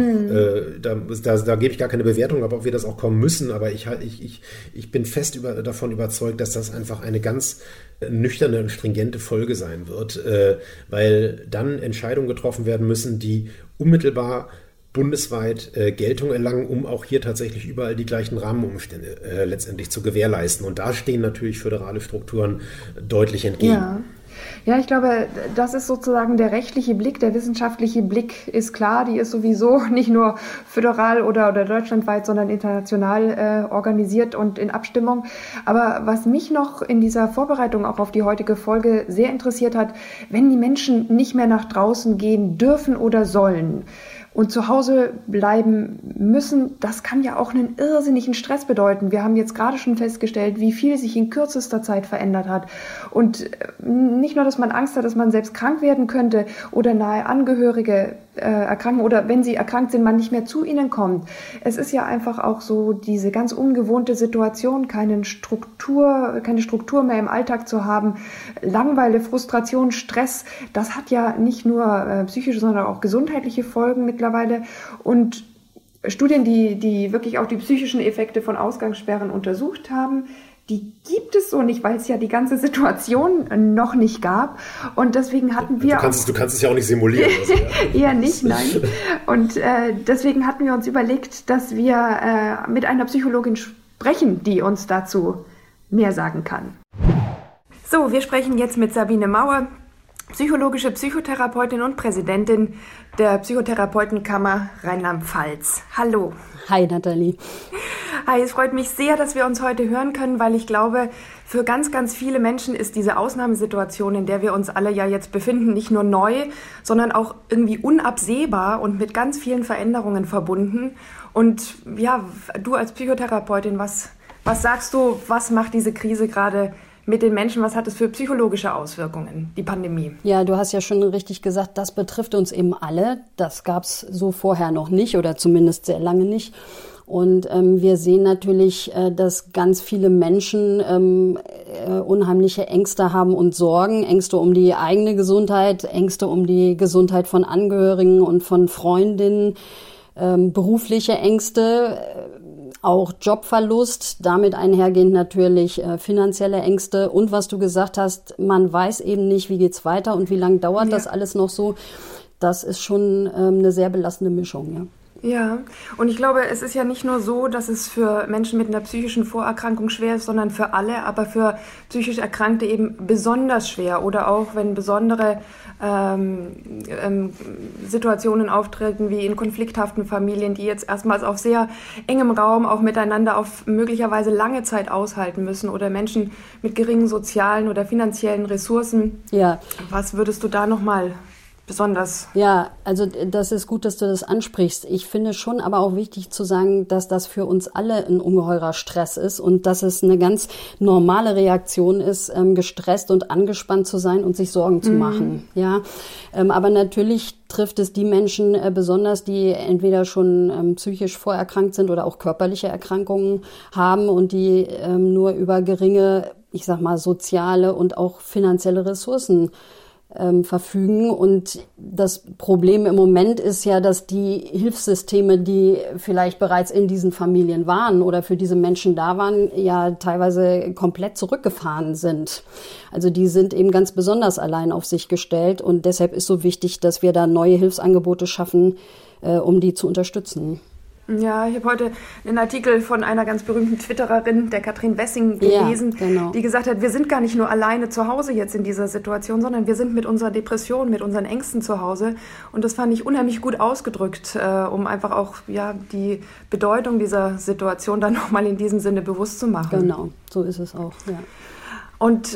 Da gebe ich gar keine Bewertung, aber ob wir das auch kommen müssen. Aber ich bin fest davon überzeugt, dass das einfach eine ganz nüchterne und stringente Folge sein wird, weil dann Entscheidungen getroffen werden müssen, die unmittelbar bundesweit Geltung erlangen, um auch hier tatsächlich überall die gleichen Rahmenumstände letztendlich zu gewährleisten. Und da stehen natürlich föderale Strukturen deutlich entgegen. Ja, ich glaube, das ist sozusagen der rechtliche Blick. Der wissenschaftliche Blick ist klar, die ist sowieso nicht nur föderal oder deutschlandweit, sondern international organisiert und in Abstimmung. Aber was mich noch in dieser Vorbereitung auch auf die heutige Folge sehr interessiert hat, wenn die Menschen nicht mehr nach draußen gehen dürfen oder sollen und zu Hause bleiben müssen, das kann ja auch einen irrsinnigen Stress bedeuten. Wir haben jetzt gerade schon festgestellt, wie viel sich in kürzester Zeit verändert hat. Und nicht nur, dass man Angst hat, dass man selbst krank werden könnte oder nahe Angehörige erkranken oder wenn sie erkrankt sind, man nicht mehr zu ihnen kommt. Es ist ja einfach auch so diese ganz ungewohnte Situation, keine Struktur mehr im Alltag zu haben, Langeweile, Frustration, Stress, das hat ja nicht nur psychische, sondern auch gesundheitliche Folgen mittlerweile. Und Studien, die wirklich auch die psychischen Effekte von Ausgangssperren untersucht haben, die gibt es so nicht, weil es ja die ganze Situation noch nicht gab. Und deswegen hatten wir... Du kannst es ja auch nicht simulieren. Also, ja. Eher nicht, nein. Und deswegen hatten wir uns überlegt, dass wir mit einer Psychologin sprechen, die uns dazu mehr sagen kann. So, wir sprechen jetzt mit Sabine Mauer, psychologische Psychotherapeutin und Präsidentin der Psychotherapeutenkammer Rheinland-Pfalz. Hallo. Hi, Nathalie. Hi, es freut mich sehr, dass wir uns heute hören können, weil ich glaube, für ganz, ganz viele Menschen ist diese Ausnahmesituation, in der wir uns alle ja jetzt befinden, nicht nur neu, sondern auch irgendwie unabsehbar und mit ganz vielen Veränderungen verbunden. Und ja, du als Psychotherapeutin, was Was sagst du, was macht diese Krise gerade mit den Menschen? Was hat es für psychologische Auswirkungen, die Pandemie? Ja, du hast ja schon richtig gesagt, das betrifft uns eben alle. Das gab es so vorher noch nicht oder zumindest sehr lange nicht. Und wir sehen natürlich, dass ganz viele Menschen unheimliche Ängste haben und Sorgen. Ängste um die eigene Gesundheit, Ängste um die Gesundheit von Angehörigen und von Freundinnen, berufliche Ängste, auch Jobverlust, damit einhergehend natürlich finanzielle Ängste. Und was du gesagt hast, man weiß eben nicht, wie geht's weiter und wie lange dauert das alles noch so. Das ist schon eine sehr belastende Mischung, ja. Ja, und ich glaube, es ist ja nicht nur so, dass es für Menschen mit einer psychischen Vorerkrankung schwer ist, sondern für alle, aber für psychisch Erkrankte eben besonders schwer oder auch wenn besondere Situationen auftreten, wie in konflikthaften Familien, die jetzt erstmals auf sehr engem Raum auch miteinander auf möglicherweise lange Zeit aushalten müssen oder Menschen mit geringen sozialen oder finanziellen Ressourcen. Ja. Was würdest du da nochmal besonders? Ja, also das ist gut, dass du das ansprichst. Ich finde schon aber auch wichtig zu sagen, dass das für uns alle ein ungeheurer Stress ist und dass es eine ganz normale Reaktion ist, gestresst und angespannt zu sein und sich Sorgen zu machen. Ja, aber natürlich trifft es die Menschen besonders, die entweder schon psychisch vorerkrankt sind oder auch körperliche Erkrankungen haben und die nur über geringe, ich sag mal, soziale und auch finanzielle Ressourcen verfügen. Und das Problem im Moment ist ja, dass die Hilfssysteme, die vielleicht bereits in diesen Familien waren oder für diese Menschen da waren, ja teilweise komplett zurückgefahren sind. Also die sind eben ganz besonders allein auf sich gestellt und deshalb ist so wichtig, dass wir da neue Hilfsangebote schaffen, um die zu unterstützen. Ja, ich habe heute einen Artikel von einer ganz berühmten Twittererin, der Katrin Wessing, gelesen, die gesagt hat, wir sind gar nicht nur alleine zu Hause jetzt in dieser Situation, sondern wir sind mit unserer Depression, mit unseren Ängsten zu Hause. Und das fand ich unheimlich gut ausgedrückt, um einfach auch die Bedeutung dieser Situation dann nochmal in diesem Sinne bewusst zu machen. Genau, so ist es auch, ja. Und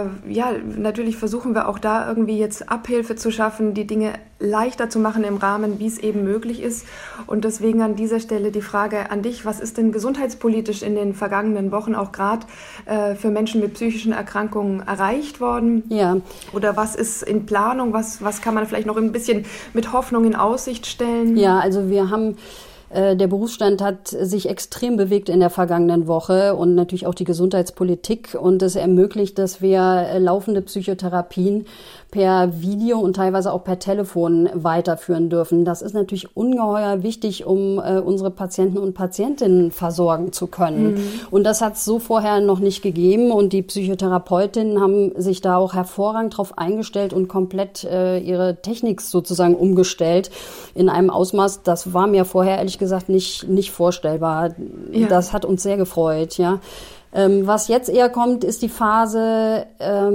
natürlich versuchen wir auch da irgendwie jetzt Abhilfe zu schaffen, die Dinge leichter zu machen im Rahmen, wie es eben möglich ist. Und deswegen an dieser Stelle die Frage an dich, was ist denn gesundheitspolitisch in den vergangenen Wochen auch gerade für Menschen mit psychischen Erkrankungen erreicht worden? Ja. Oder was ist in Planung? Was kann man vielleicht noch ein bisschen mit Hoffnung in Aussicht stellen? Ja, also wir haben... Der Berufsstand hat sich extrem bewegt in der vergangenen Woche und natürlich auch die Gesundheitspolitik. Und es ermöglicht, dass wir laufende Psychotherapien per Video und teilweise auch per Telefon weiterführen dürfen. Das ist natürlich ungeheuer wichtig, um unsere Patienten und Patientinnen versorgen zu können. Und das hat es so vorher noch nicht gegeben. Und die Psychotherapeutinnen haben sich da auch hervorragend drauf eingestellt und komplett ihre Technik sozusagen umgestellt in einem Ausmaß, das war mir vorher ehrlich gesagt nicht vorstellbar. Ja. Das hat uns sehr gefreut, ja. Was jetzt eher kommt, ist die Phase,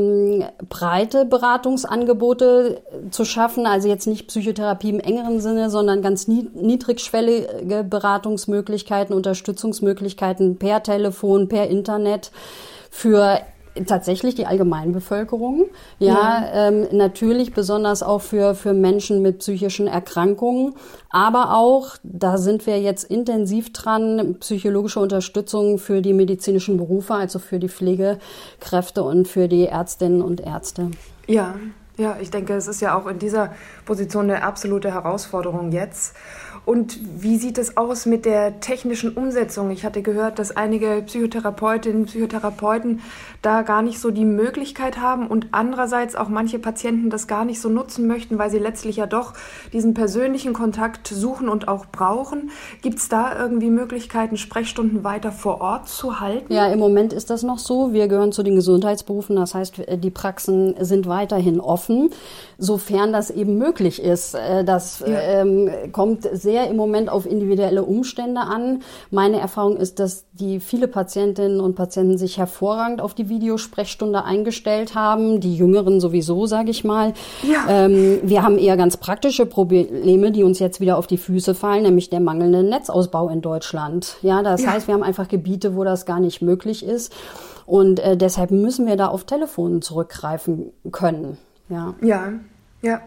breite Beratungsangebote zu schaffen. Also jetzt nicht Psychotherapie im engeren Sinne, sondern ganz niedrigschwellige Beratungsmöglichkeiten, Unterstützungsmöglichkeiten per Telefon, per Internet für tatsächlich die Allgemeinbevölkerung, natürlich besonders auch für Menschen mit psychischen Erkrankungen, aber auch, da sind wir jetzt intensiv dran, psychologische Unterstützung für die medizinischen Berufe, also für die Pflegekräfte und für die Ärztinnen und Ärzte. Ja, ich denke, es ist ja auch in dieser Position eine absolute Herausforderung jetzt. Und wie sieht es aus mit der technischen Umsetzung? Ich hatte gehört, dass einige Psychotherapeutinnen, Psychotherapeuten da gar nicht so die Möglichkeit haben und andererseits auch manche Patienten das gar nicht so nutzen möchten, weil sie letztlich ja doch diesen persönlichen Kontakt suchen und auch brauchen. Gibt es da irgendwie Möglichkeiten, Sprechstunden weiter vor Ort zu halten? Ja, im Moment ist das noch so. Wir gehören zu den Gesundheitsberufen, das heißt, die Praxen sind weiterhin offen, sofern das eben möglich ist. Das kommt sehr im Moment auf individuelle Umstände an. Meine Erfahrung ist, dass viele Patientinnen und Patienten sich hervorragend auf die Videosprechstunde eingestellt haben. Die Jüngeren sowieso, sage ich mal. Ja. Wir haben eher ganz praktische Probleme, die uns jetzt wieder auf die Füße fallen, nämlich der mangelnde Netzausbau in Deutschland. Ja, das heißt, wir haben einfach Gebiete, wo das gar nicht möglich ist. Und deshalb müssen wir da auf Telefon zurückgreifen können. Ja.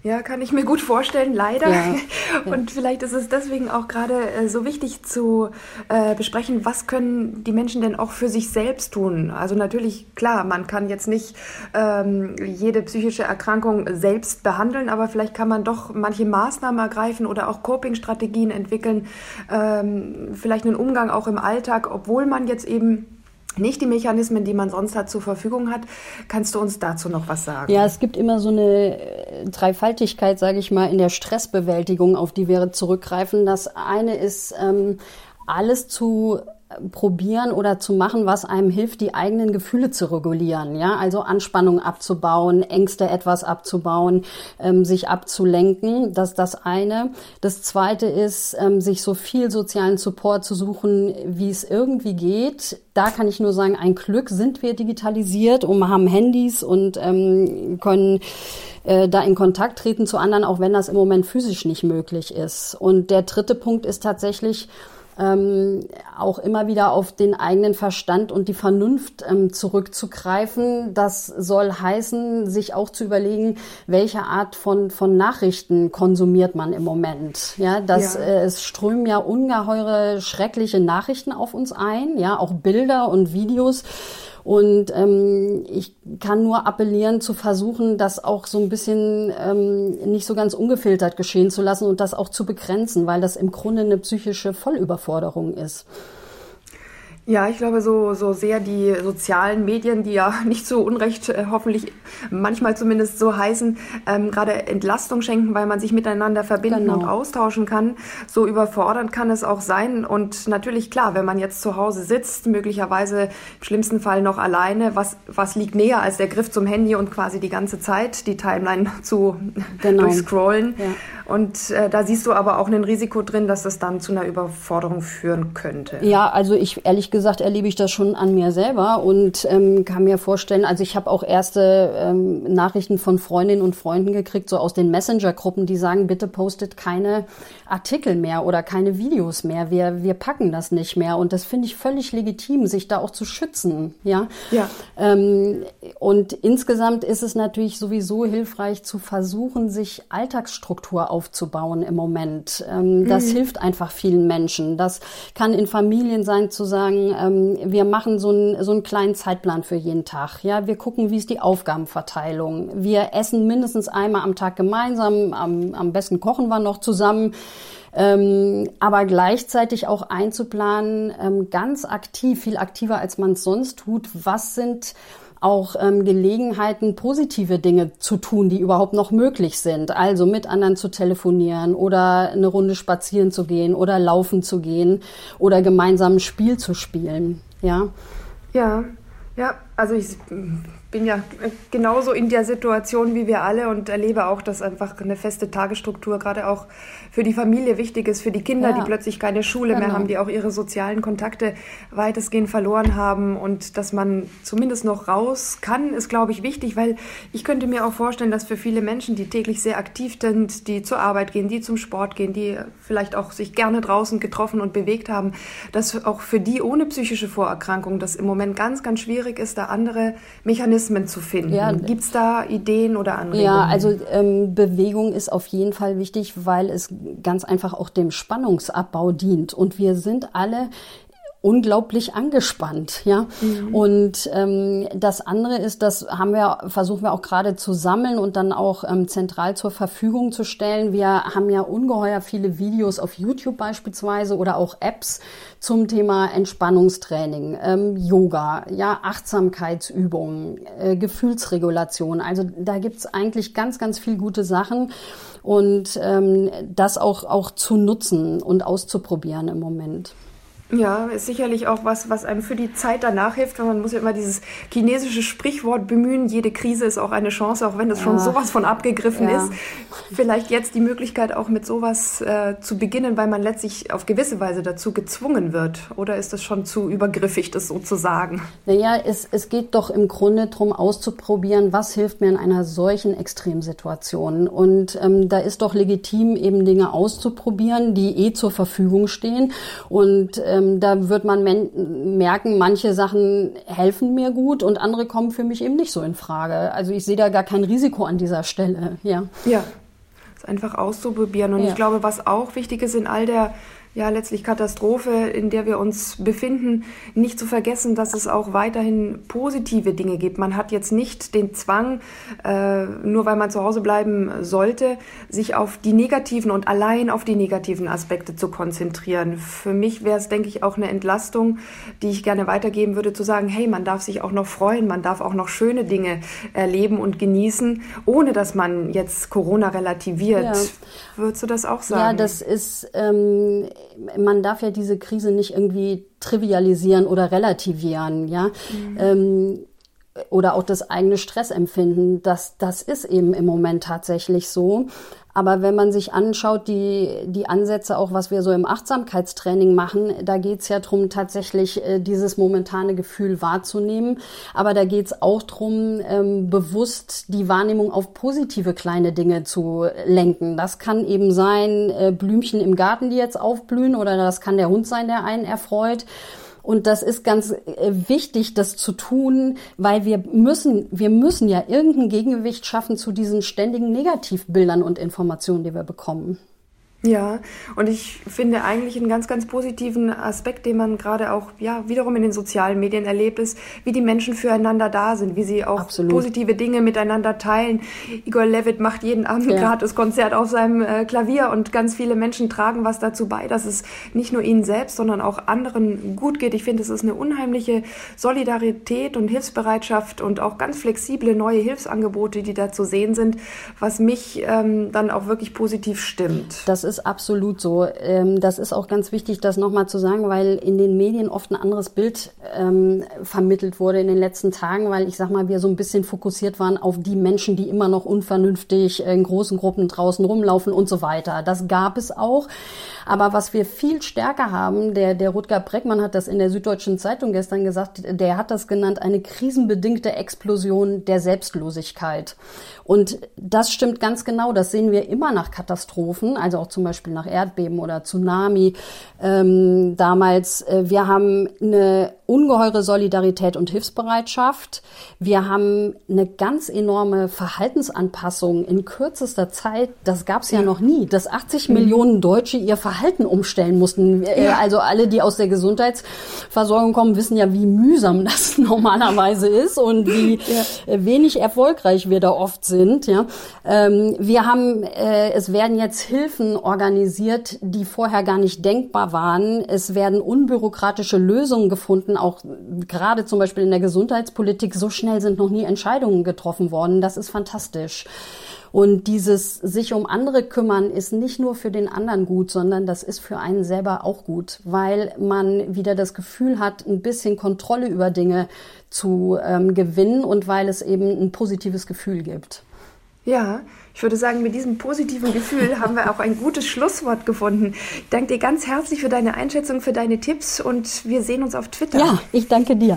Ja, kann ich mir gut vorstellen, leider. Ja. Und vielleicht ist es deswegen auch gerade so wichtig zu besprechen, was können die Menschen denn auch für sich selbst tun? Also natürlich, klar, man kann jetzt nicht jede psychische Erkrankung selbst behandeln, aber vielleicht kann man doch manche Maßnahmen ergreifen oder auch Coping-Strategien entwickeln, vielleicht einen Umgang auch im Alltag, obwohl man jetzt eben nicht die Mechanismen, die man sonst hat, zur Verfügung hat. Kannst du uns dazu noch was sagen? Ja, es gibt immer so eine Dreifaltigkeit, sage ich mal, in der Stressbewältigung, auf die wir zurückgreifen. Das eine ist, alles zu probieren oder zu machen, was einem hilft, die eigenen Gefühle zu regulieren, ja, also Anspannung abzubauen, Ängste etwas abzubauen, sich abzulenken, das ist das eine. Das zweite ist, sich so viel sozialen Support zu suchen, wie es irgendwie geht. Da kann ich nur sagen, ein Glück sind wir digitalisiert und haben Handys und können da in Kontakt treten zu anderen, auch wenn das im Moment physisch nicht möglich ist. Und der dritte Punkt ist tatsächlich, auch immer wieder auf den eigenen Verstand und die Vernunft zurückzugreifen. Das soll heißen, sich auch zu überlegen, welche Art von Nachrichten konsumiert man im Moment. Ja, es strömen ja ungeheure schreckliche Nachrichten auf uns ein, ja, auch Bilder und Videos. Und ich kann nur appellieren, zu versuchen, das auch so ein bisschen nicht so ganz ungefiltert geschehen zu lassen und das auch zu begrenzen, weil das im Grunde eine psychische Vollüberforderung ist. Ja, ich glaube, so sehr die sozialen Medien, die ja nicht zu Unrecht hoffentlich manchmal zumindest so heißen, gerade Entlastung schenken, weil man sich miteinander verbinden und austauschen kann. So überfordernd kann es auch sein. Und natürlich, klar, wenn man jetzt zu Hause sitzt, möglicherweise im schlimmsten Fall noch alleine, was liegt näher als der Griff zum Handy und quasi die ganze Zeit die Timeline zu durchscrollen. Ja. Und da siehst du aber auch ein Risiko drin, dass das dann zu einer Überforderung führen könnte. Ja, also ehrlich gesagt erlebe ich das schon an mir selber und kann mir vorstellen, also ich habe auch erste Nachrichten von Freundinnen und Freunden gekriegt, so aus den Messenger-Gruppen, die sagen, bitte postet keine Artikel mehr oder keine Videos mehr, wir packen das nicht mehr und das finde ich völlig legitim, sich da auch zu schützen. Ja. Und insgesamt ist es natürlich sowieso hilfreich zu versuchen, sich Alltagsstruktur aufzubauen im Moment. Das hilft einfach vielen Menschen. Das kann in Familien sein, zu sagen, wir machen so einen kleinen Zeitplan für jeden Tag. Ja, wir gucken, wie ist die Aufgabenverteilung. Wir essen mindestens einmal am Tag gemeinsam. Am besten kochen wir noch zusammen. Aber gleichzeitig auch einzuplanen, ganz aktiv, viel aktiver als man es sonst tut. Was sind auch Gelegenheiten, positive Dinge zu tun, die überhaupt noch möglich sind. Also mit anderen zu telefonieren oder eine Runde spazieren zu gehen oder laufen zu gehen oder gemeinsam ein Spiel zu spielen. Ja. Ja, also ich bin ja genauso in der Situation wie wir alle und erlebe auch, dass einfach eine feste Tagesstruktur gerade auch für die Familie wichtig ist, für die Kinder, die plötzlich keine Schule mehr haben, die auch ihre sozialen Kontakte weitestgehend verloren haben und dass man zumindest noch raus kann, ist, glaube ich, wichtig, weil ich könnte mir auch vorstellen, dass für viele Menschen, die täglich sehr aktiv sind, die zur Arbeit gehen, die zum Sport gehen, die vielleicht auch sich gerne draußen getroffen und bewegt haben, dass auch für die ohne psychische Vorerkrankung das im Moment ganz, ganz schwierig ist, da andere Mechanismen zu finden. Ja, gibt es da Ideen oder Anregungen? Ja, also Bewegung ist auf jeden Fall wichtig, weil es ganz einfach auch dem Spannungsabbau dient. Und wir sind alle unglaublich angespannt, ja. Und das andere ist, versuchen wir auch gerade zu sammeln und dann auch zentral zur Verfügung zu stellen. Wir haben ja ungeheuer viele Videos auf YouTube beispielsweise oder auch Apps zum Thema Entspannungstraining, Yoga, ja, Achtsamkeitsübungen, Gefühlsregulation. Also da gibt's eigentlich ganz, ganz viel gute Sachen und das auch zu nutzen und auszuprobieren im Moment. Ja, ist sicherlich auch was einem für die Zeit danach hilft. Man muss ja immer dieses chinesische Sprichwort bemühen, jede Krise ist auch eine Chance, auch wenn das schon sowas von abgegriffen ist. Vielleicht jetzt die Möglichkeit auch mit sowas zu beginnen, weil man letztlich auf gewisse Weise dazu gezwungen wird. Oder ist das schon zu übergriffig, das so zu sagen? Naja, es geht doch im Grunde darum, auszuprobieren, was hilft mir in einer solchen Extremsituation. Und da ist doch legitim, eben Dinge auszuprobieren, die zur Verfügung stehen. Und da wird man merken, manche Sachen helfen mir gut und andere kommen für mich eben nicht so in Frage. Also ich sehe da gar kein Risiko an dieser Stelle. Ja. es einfach auszuprobieren. Und ich glaube, was auch wichtig ist in all der letztlich Katastrophe, in der wir uns befinden, nicht zu vergessen, dass es auch weiterhin positive Dinge gibt. Man hat jetzt nicht den Zwang, nur weil man zu Hause bleiben sollte, sich auf die negativen und allein auf die negativen Aspekte zu konzentrieren. Für mich wäre es, denke ich, auch eine Entlastung, die ich gerne weitergeben würde, zu sagen, hey, man darf sich auch noch freuen, man darf auch noch schöne Dinge erleben und genießen, ohne dass man jetzt Corona relativiert. Ja. Würdest du das auch sagen? Ja, das ist... man darf ja diese Krise nicht irgendwie trivialisieren oder relativieren, ja. Oder auch das eigene Stressempfinden. Das ist eben im Moment tatsächlich so. Aber wenn man sich anschaut, die Ansätze, auch was wir so im Achtsamkeitstraining machen, da geht's ja drum, tatsächlich dieses momentane Gefühl wahrzunehmen. Aber da geht's auch drum, bewusst die Wahrnehmung auf positive kleine Dinge zu lenken. Das kann eben sein, Blümchen im Garten, die jetzt aufblühen, oder das kann der Hund sein, der einen erfreut. Und das ist ganz wichtig, das zu tun, weil wir müssen ja irgendein Gegengewicht schaffen zu diesen ständigen Negativbildern und Informationen, die wir bekommen. Ja, und ich finde eigentlich einen ganz, ganz positiven Aspekt, den man gerade auch wiederum in den sozialen Medien erlebt, ist, wie die Menschen füreinander da sind, wie sie auch positive Dinge miteinander teilen. Igor Levit macht jeden Abend ein gratis Konzert auf seinem Klavier, und ganz viele Menschen tragen was dazu bei, dass es nicht nur ihnen selbst, sondern auch anderen gut geht. Ich finde, es ist eine unheimliche Solidarität und Hilfsbereitschaft und auch ganz flexible neue Hilfsangebote, die da zu sehen sind, was mich dann auch wirklich positiv stimmt. Das ist absolut so. Das ist auch ganz wichtig, das nochmal zu sagen, weil in den Medien oft ein anderes Bild vermittelt wurde in den letzten Tagen, weil ich sag mal, wir so ein bisschen fokussiert waren auf die Menschen, die immer noch unvernünftig in großen Gruppen draußen rumlaufen und so weiter. Das gab es auch. Aber was wir viel stärker haben, der Rutger Breckmann hat das in der Süddeutschen Zeitung gestern gesagt, der hat das genannt, eine krisenbedingte Explosion der Selbstlosigkeit. Und das stimmt ganz genau, das sehen wir immer nach Katastrophen, also auch zum Beispiel nach Erdbeben oder Tsunami. Damals, wir haben eine ungeheure Solidarität und Hilfsbereitschaft. Wir haben eine ganz enorme Verhaltensanpassung in kürzester Zeit. Das gab es ja noch nie, dass 80 Millionen Deutsche ihr Verhalten umstellen mussten. Also alle, die aus der Gesundheitsversorgung kommen, wissen ja, wie mühsam das normalerweise ist und wie wenig erfolgreich wir da oft sind. Ja. Wir haben, es werden jetzt Hilfen organisiert, die vorher gar nicht denkbar waren. Es werden unbürokratische Lösungen gefunden, auch gerade zum Beispiel in der Gesundheitspolitik. So schnell sind noch nie Entscheidungen getroffen worden. Das ist fantastisch. Und dieses sich um andere kümmern ist nicht nur für den anderen gut, sondern das ist für einen selber auch gut, weil man wieder das Gefühl hat, ein bisschen Kontrolle über Dinge zu gewinnen und weil es eben ein positives Gefühl gibt. Ja, ich würde sagen, mit diesem positiven Gefühl haben wir auch ein gutes Schlusswort gefunden. Ich danke dir ganz herzlich für deine Einschätzung, für deine Tipps, und wir sehen uns auf Twitter. Ja, ich danke dir.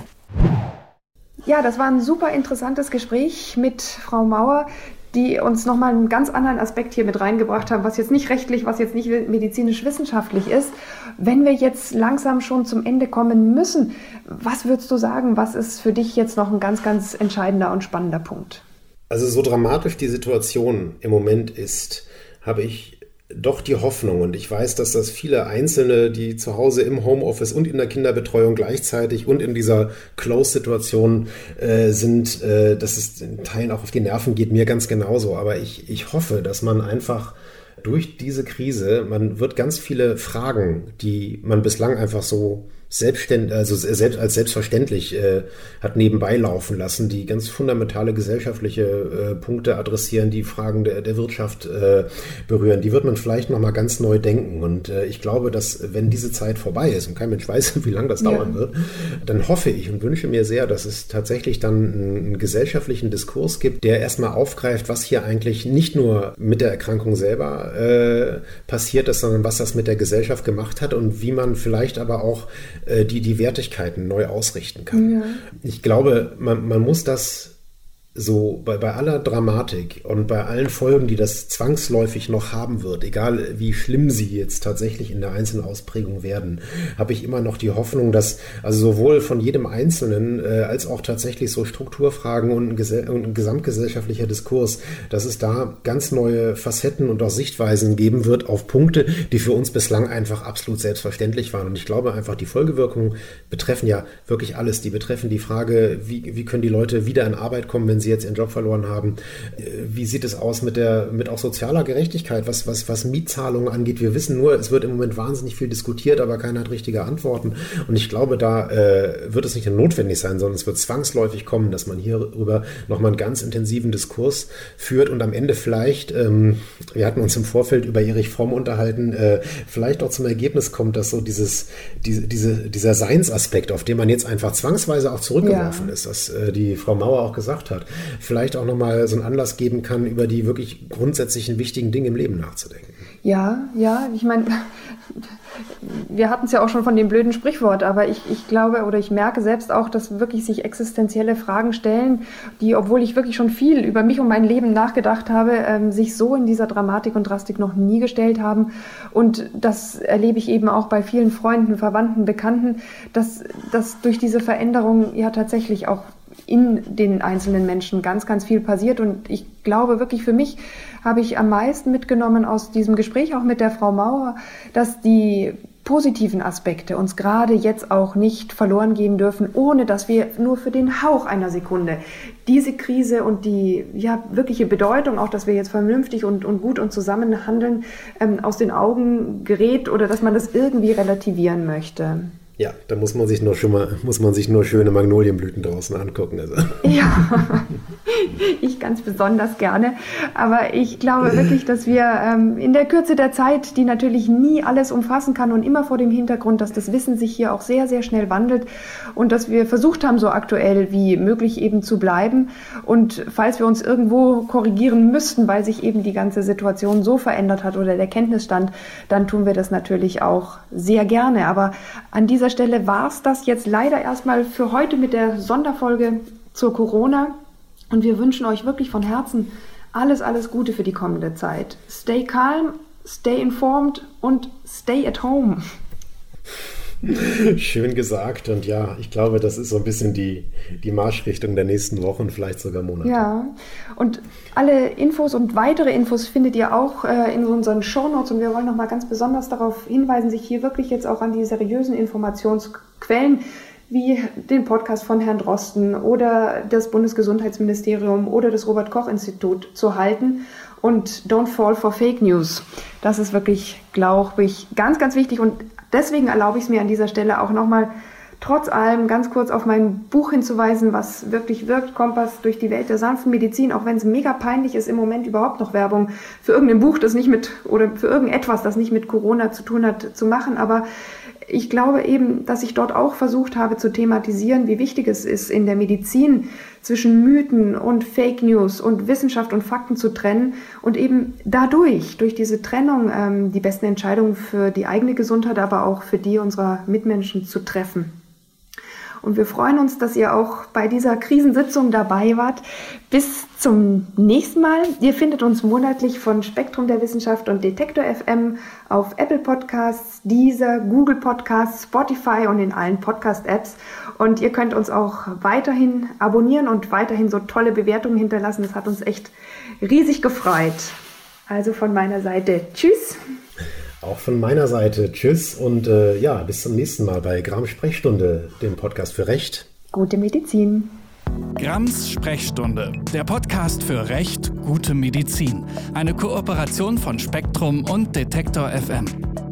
Ja, das war ein super interessantes Gespräch mit Frau Mauer, die uns nochmal einen ganz anderen Aspekt hier mit reingebracht haben, was jetzt nicht rechtlich, was jetzt nicht medizinisch-wissenschaftlich ist. Wenn wir jetzt langsam schon zum Ende kommen müssen, was würdest du sagen, was ist für dich jetzt noch ein ganz, ganz entscheidender und spannender Punkt? Also so dramatisch die Situation im Moment ist, habe ich doch die Hoffnung, und ich weiß, dass das viele Einzelne, die zu Hause im Homeoffice und in der Kinderbetreuung gleichzeitig und in dieser Close-Situation sind, dass es in Teilen auch auf die Nerven geht, mir ganz genauso. Aber ich hoffe, dass man einfach durch diese Krise, man wird ganz viele Fragen, die man bislang einfach so selbst als selbstverständlich hat nebenbei laufen lassen, die ganz fundamentale gesellschaftliche Punkte adressieren, die Fragen der Wirtschaft berühren, die wird man vielleicht nochmal ganz neu denken. Und ich glaube, dass wenn diese Zeit vorbei ist und kein Mensch weiß, wie lange das dauern wird, dann hoffe ich und wünsche mir sehr, dass es tatsächlich dann einen gesellschaftlichen Diskurs gibt, der erstmal aufgreift, was hier eigentlich nicht nur mit der Erkrankung selber passiert ist, sondern was das mit der Gesellschaft gemacht hat und wie man vielleicht aber auch die Wertigkeiten neu ausrichten kann. Ja. Ich glaube, man muss das so bei aller Dramatik und bei allen Folgen, die das zwangsläufig noch haben wird, egal wie schlimm sie jetzt tatsächlich in der einzelnen Ausprägung werden, habe ich immer noch die Hoffnung, dass also sowohl von jedem Einzelnen als auch tatsächlich so Strukturfragen und ein gesamtgesellschaftlicher Diskurs, dass es da ganz neue Facetten und auch Sichtweisen geben wird auf Punkte, die für uns bislang einfach absolut selbstverständlich waren. Und ich glaube einfach, die Folgewirkungen betreffen ja wirklich alles. Die betreffen die Frage, wie können die Leute wieder in Arbeit kommen, wenn sie jetzt ihren Job verloren haben. Wie sieht es aus mit auch sozialer Gerechtigkeit, was Mietzahlungen angeht? Wir wissen nur, es wird im Moment wahnsinnig viel diskutiert, aber keiner hat richtige Antworten. Und ich glaube, da wird es nicht nur notwendig sein, sondern es wird zwangsläufig kommen, dass man hierüber nochmal einen ganz intensiven Diskurs führt und am Ende vielleicht, wir hatten uns im Vorfeld über Erich Fromm unterhalten, vielleicht auch zum Ergebnis kommt, dass so dieser Seinsaspekt, auf den man jetzt einfach zwangsweise auch zurückgeworfen ist, was die Frau Mauer auch gesagt hat, vielleicht auch nochmal so einen Anlass geben kann, über die wirklich grundsätzlichen wichtigen Dinge im Leben nachzudenken. Ja, ich meine, wir hatten es ja auch schon von dem blöden Sprichwort, aber ich glaube oder ich merke selbst auch, dass wirklich sich existenzielle Fragen stellen, die, obwohl ich wirklich schon viel über mich und mein Leben nachgedacht habe, sich so in dieser Dramatik und Drastik noch nie gestellt haben. Und das erlebe ich eben auch bei vielen Freunden, Verwandten, Bekannten, dass durch diese Veränderung ja tatsächlich auch in den einzelnen Menschen ganz, ganz viel passiert. Und ich glaube wirklich, für mich habe ich am meisten mitgenommen aus diesem Gespräch, auch mit der Frau Mauer, dass die positiven Aspekte uns gerade jetzt auch nicht verloren gehen dürfen, ohne dass wir nur für den Hauch einer Sekunde diese Krise und die wirkliche Bedeutung, auch dass wir jetzt vernünftig und gut und zusammen handeln, aus den Augen gerät oder dass man das irgendwie relativieren möchte. Ja, da muss man sich nur schöne Magnolienblüten draußen angucken. Also. Ja, ich ganz besonders gerne. Aber ich glaube wirklich, dass wir in der Kürze der Zeit, die natürlich nie alles umfassen kann und immer vor dem Hintergrund, dass das Wissen sich hier auch sehr, sehr schnell wandelt und dass wir versucht haben, so aktuell wie möglich eben zu bleiben. Und falls wir uns irgendwo korrigieren müssten, weil sich eben die ganze Situation so verändert hat oder der Kenntnisstand, dann tun wir das natürlich auch sehr gerne. Aber an dieser Stelle war es das jetzt leider erstmal für heute mit der Sonderfolge zur Corona. Und wir wünschen euch wirklich von Herzen alles Gute für die kommende Zeit. Stay calm, stay informed und stay at home. Schön gesagt. Und ja, ich glaube, das ist so ein bisschen die Marschrichtung der nächsten Wochen, vielleicht sogar Monate. Ja, und alle Infos und weitere Infos findet ihr auch in unseren Shownotes. Und wir wollen nochmal ganz besonders darauf hinweisen, sich hier wirklich jetzt auch an die seriösen Informationsquellen wie den Podcast von Herrn Drosten oder das Bundesgesundheitsministerium oder das Robert-Koch-Institut zu halten. Und don't fall for Fake News. Das ist wirklich, glaube ich, ganz, ganz wichtig. Und deswegen erlaube ich es mir an dieser Stelle auch nochmal trotz allem ganz kurz auf mein Buch hinzuweisen, was wirklich wirkt, Kompass durch die Welt der sanften Medizin, auch wenn es mega peinlich ist, im Moment überhaupt noch Werbung für irgendein Buch, das nicht mit, oder für irgendetwas, das nicht mit Corona zu tun hat, zu machen. Aber ich glaube eben, dass ich dort auch versucht habe zu thematisieren, wie wichtig es ist, in der Medizin zwischen Mythen und Fake News und Wissenschaft und Fakten zu trennen und eben durch diese Trennung die besten Entscheidungen für die eigene Gesundheit, aber auch für die unserer Mitmenschen zu treffen. Und wir freuen uns, dass ihr auch bei dieser Krisensitzung dabei wart. Bis zum nächsten Mal. Ihr findet uns monatlich von Spektrum der Wissenschaft und Detektor FM auf Apple Podcasts, Deezer, Google Podcasts, Spotify und in allen Podcast-Apps. Und ihr könnt uns auch weiterhin abonnieren und weiterhin so tolle Bewertungen hinterlassen. Das hat uns echt riesig gefreut. Also von meiner Seite, tschüss. Auch von meiner Seite tschüss und bis zum nächsten Mal bei Grams Sprechstunde, dem Podcast für Recht. Gute Medizin. Grams Sprechstunde, der Podcast für Recht, gute Medizin. Eine Kooperation von Spektrum und Detektor FM.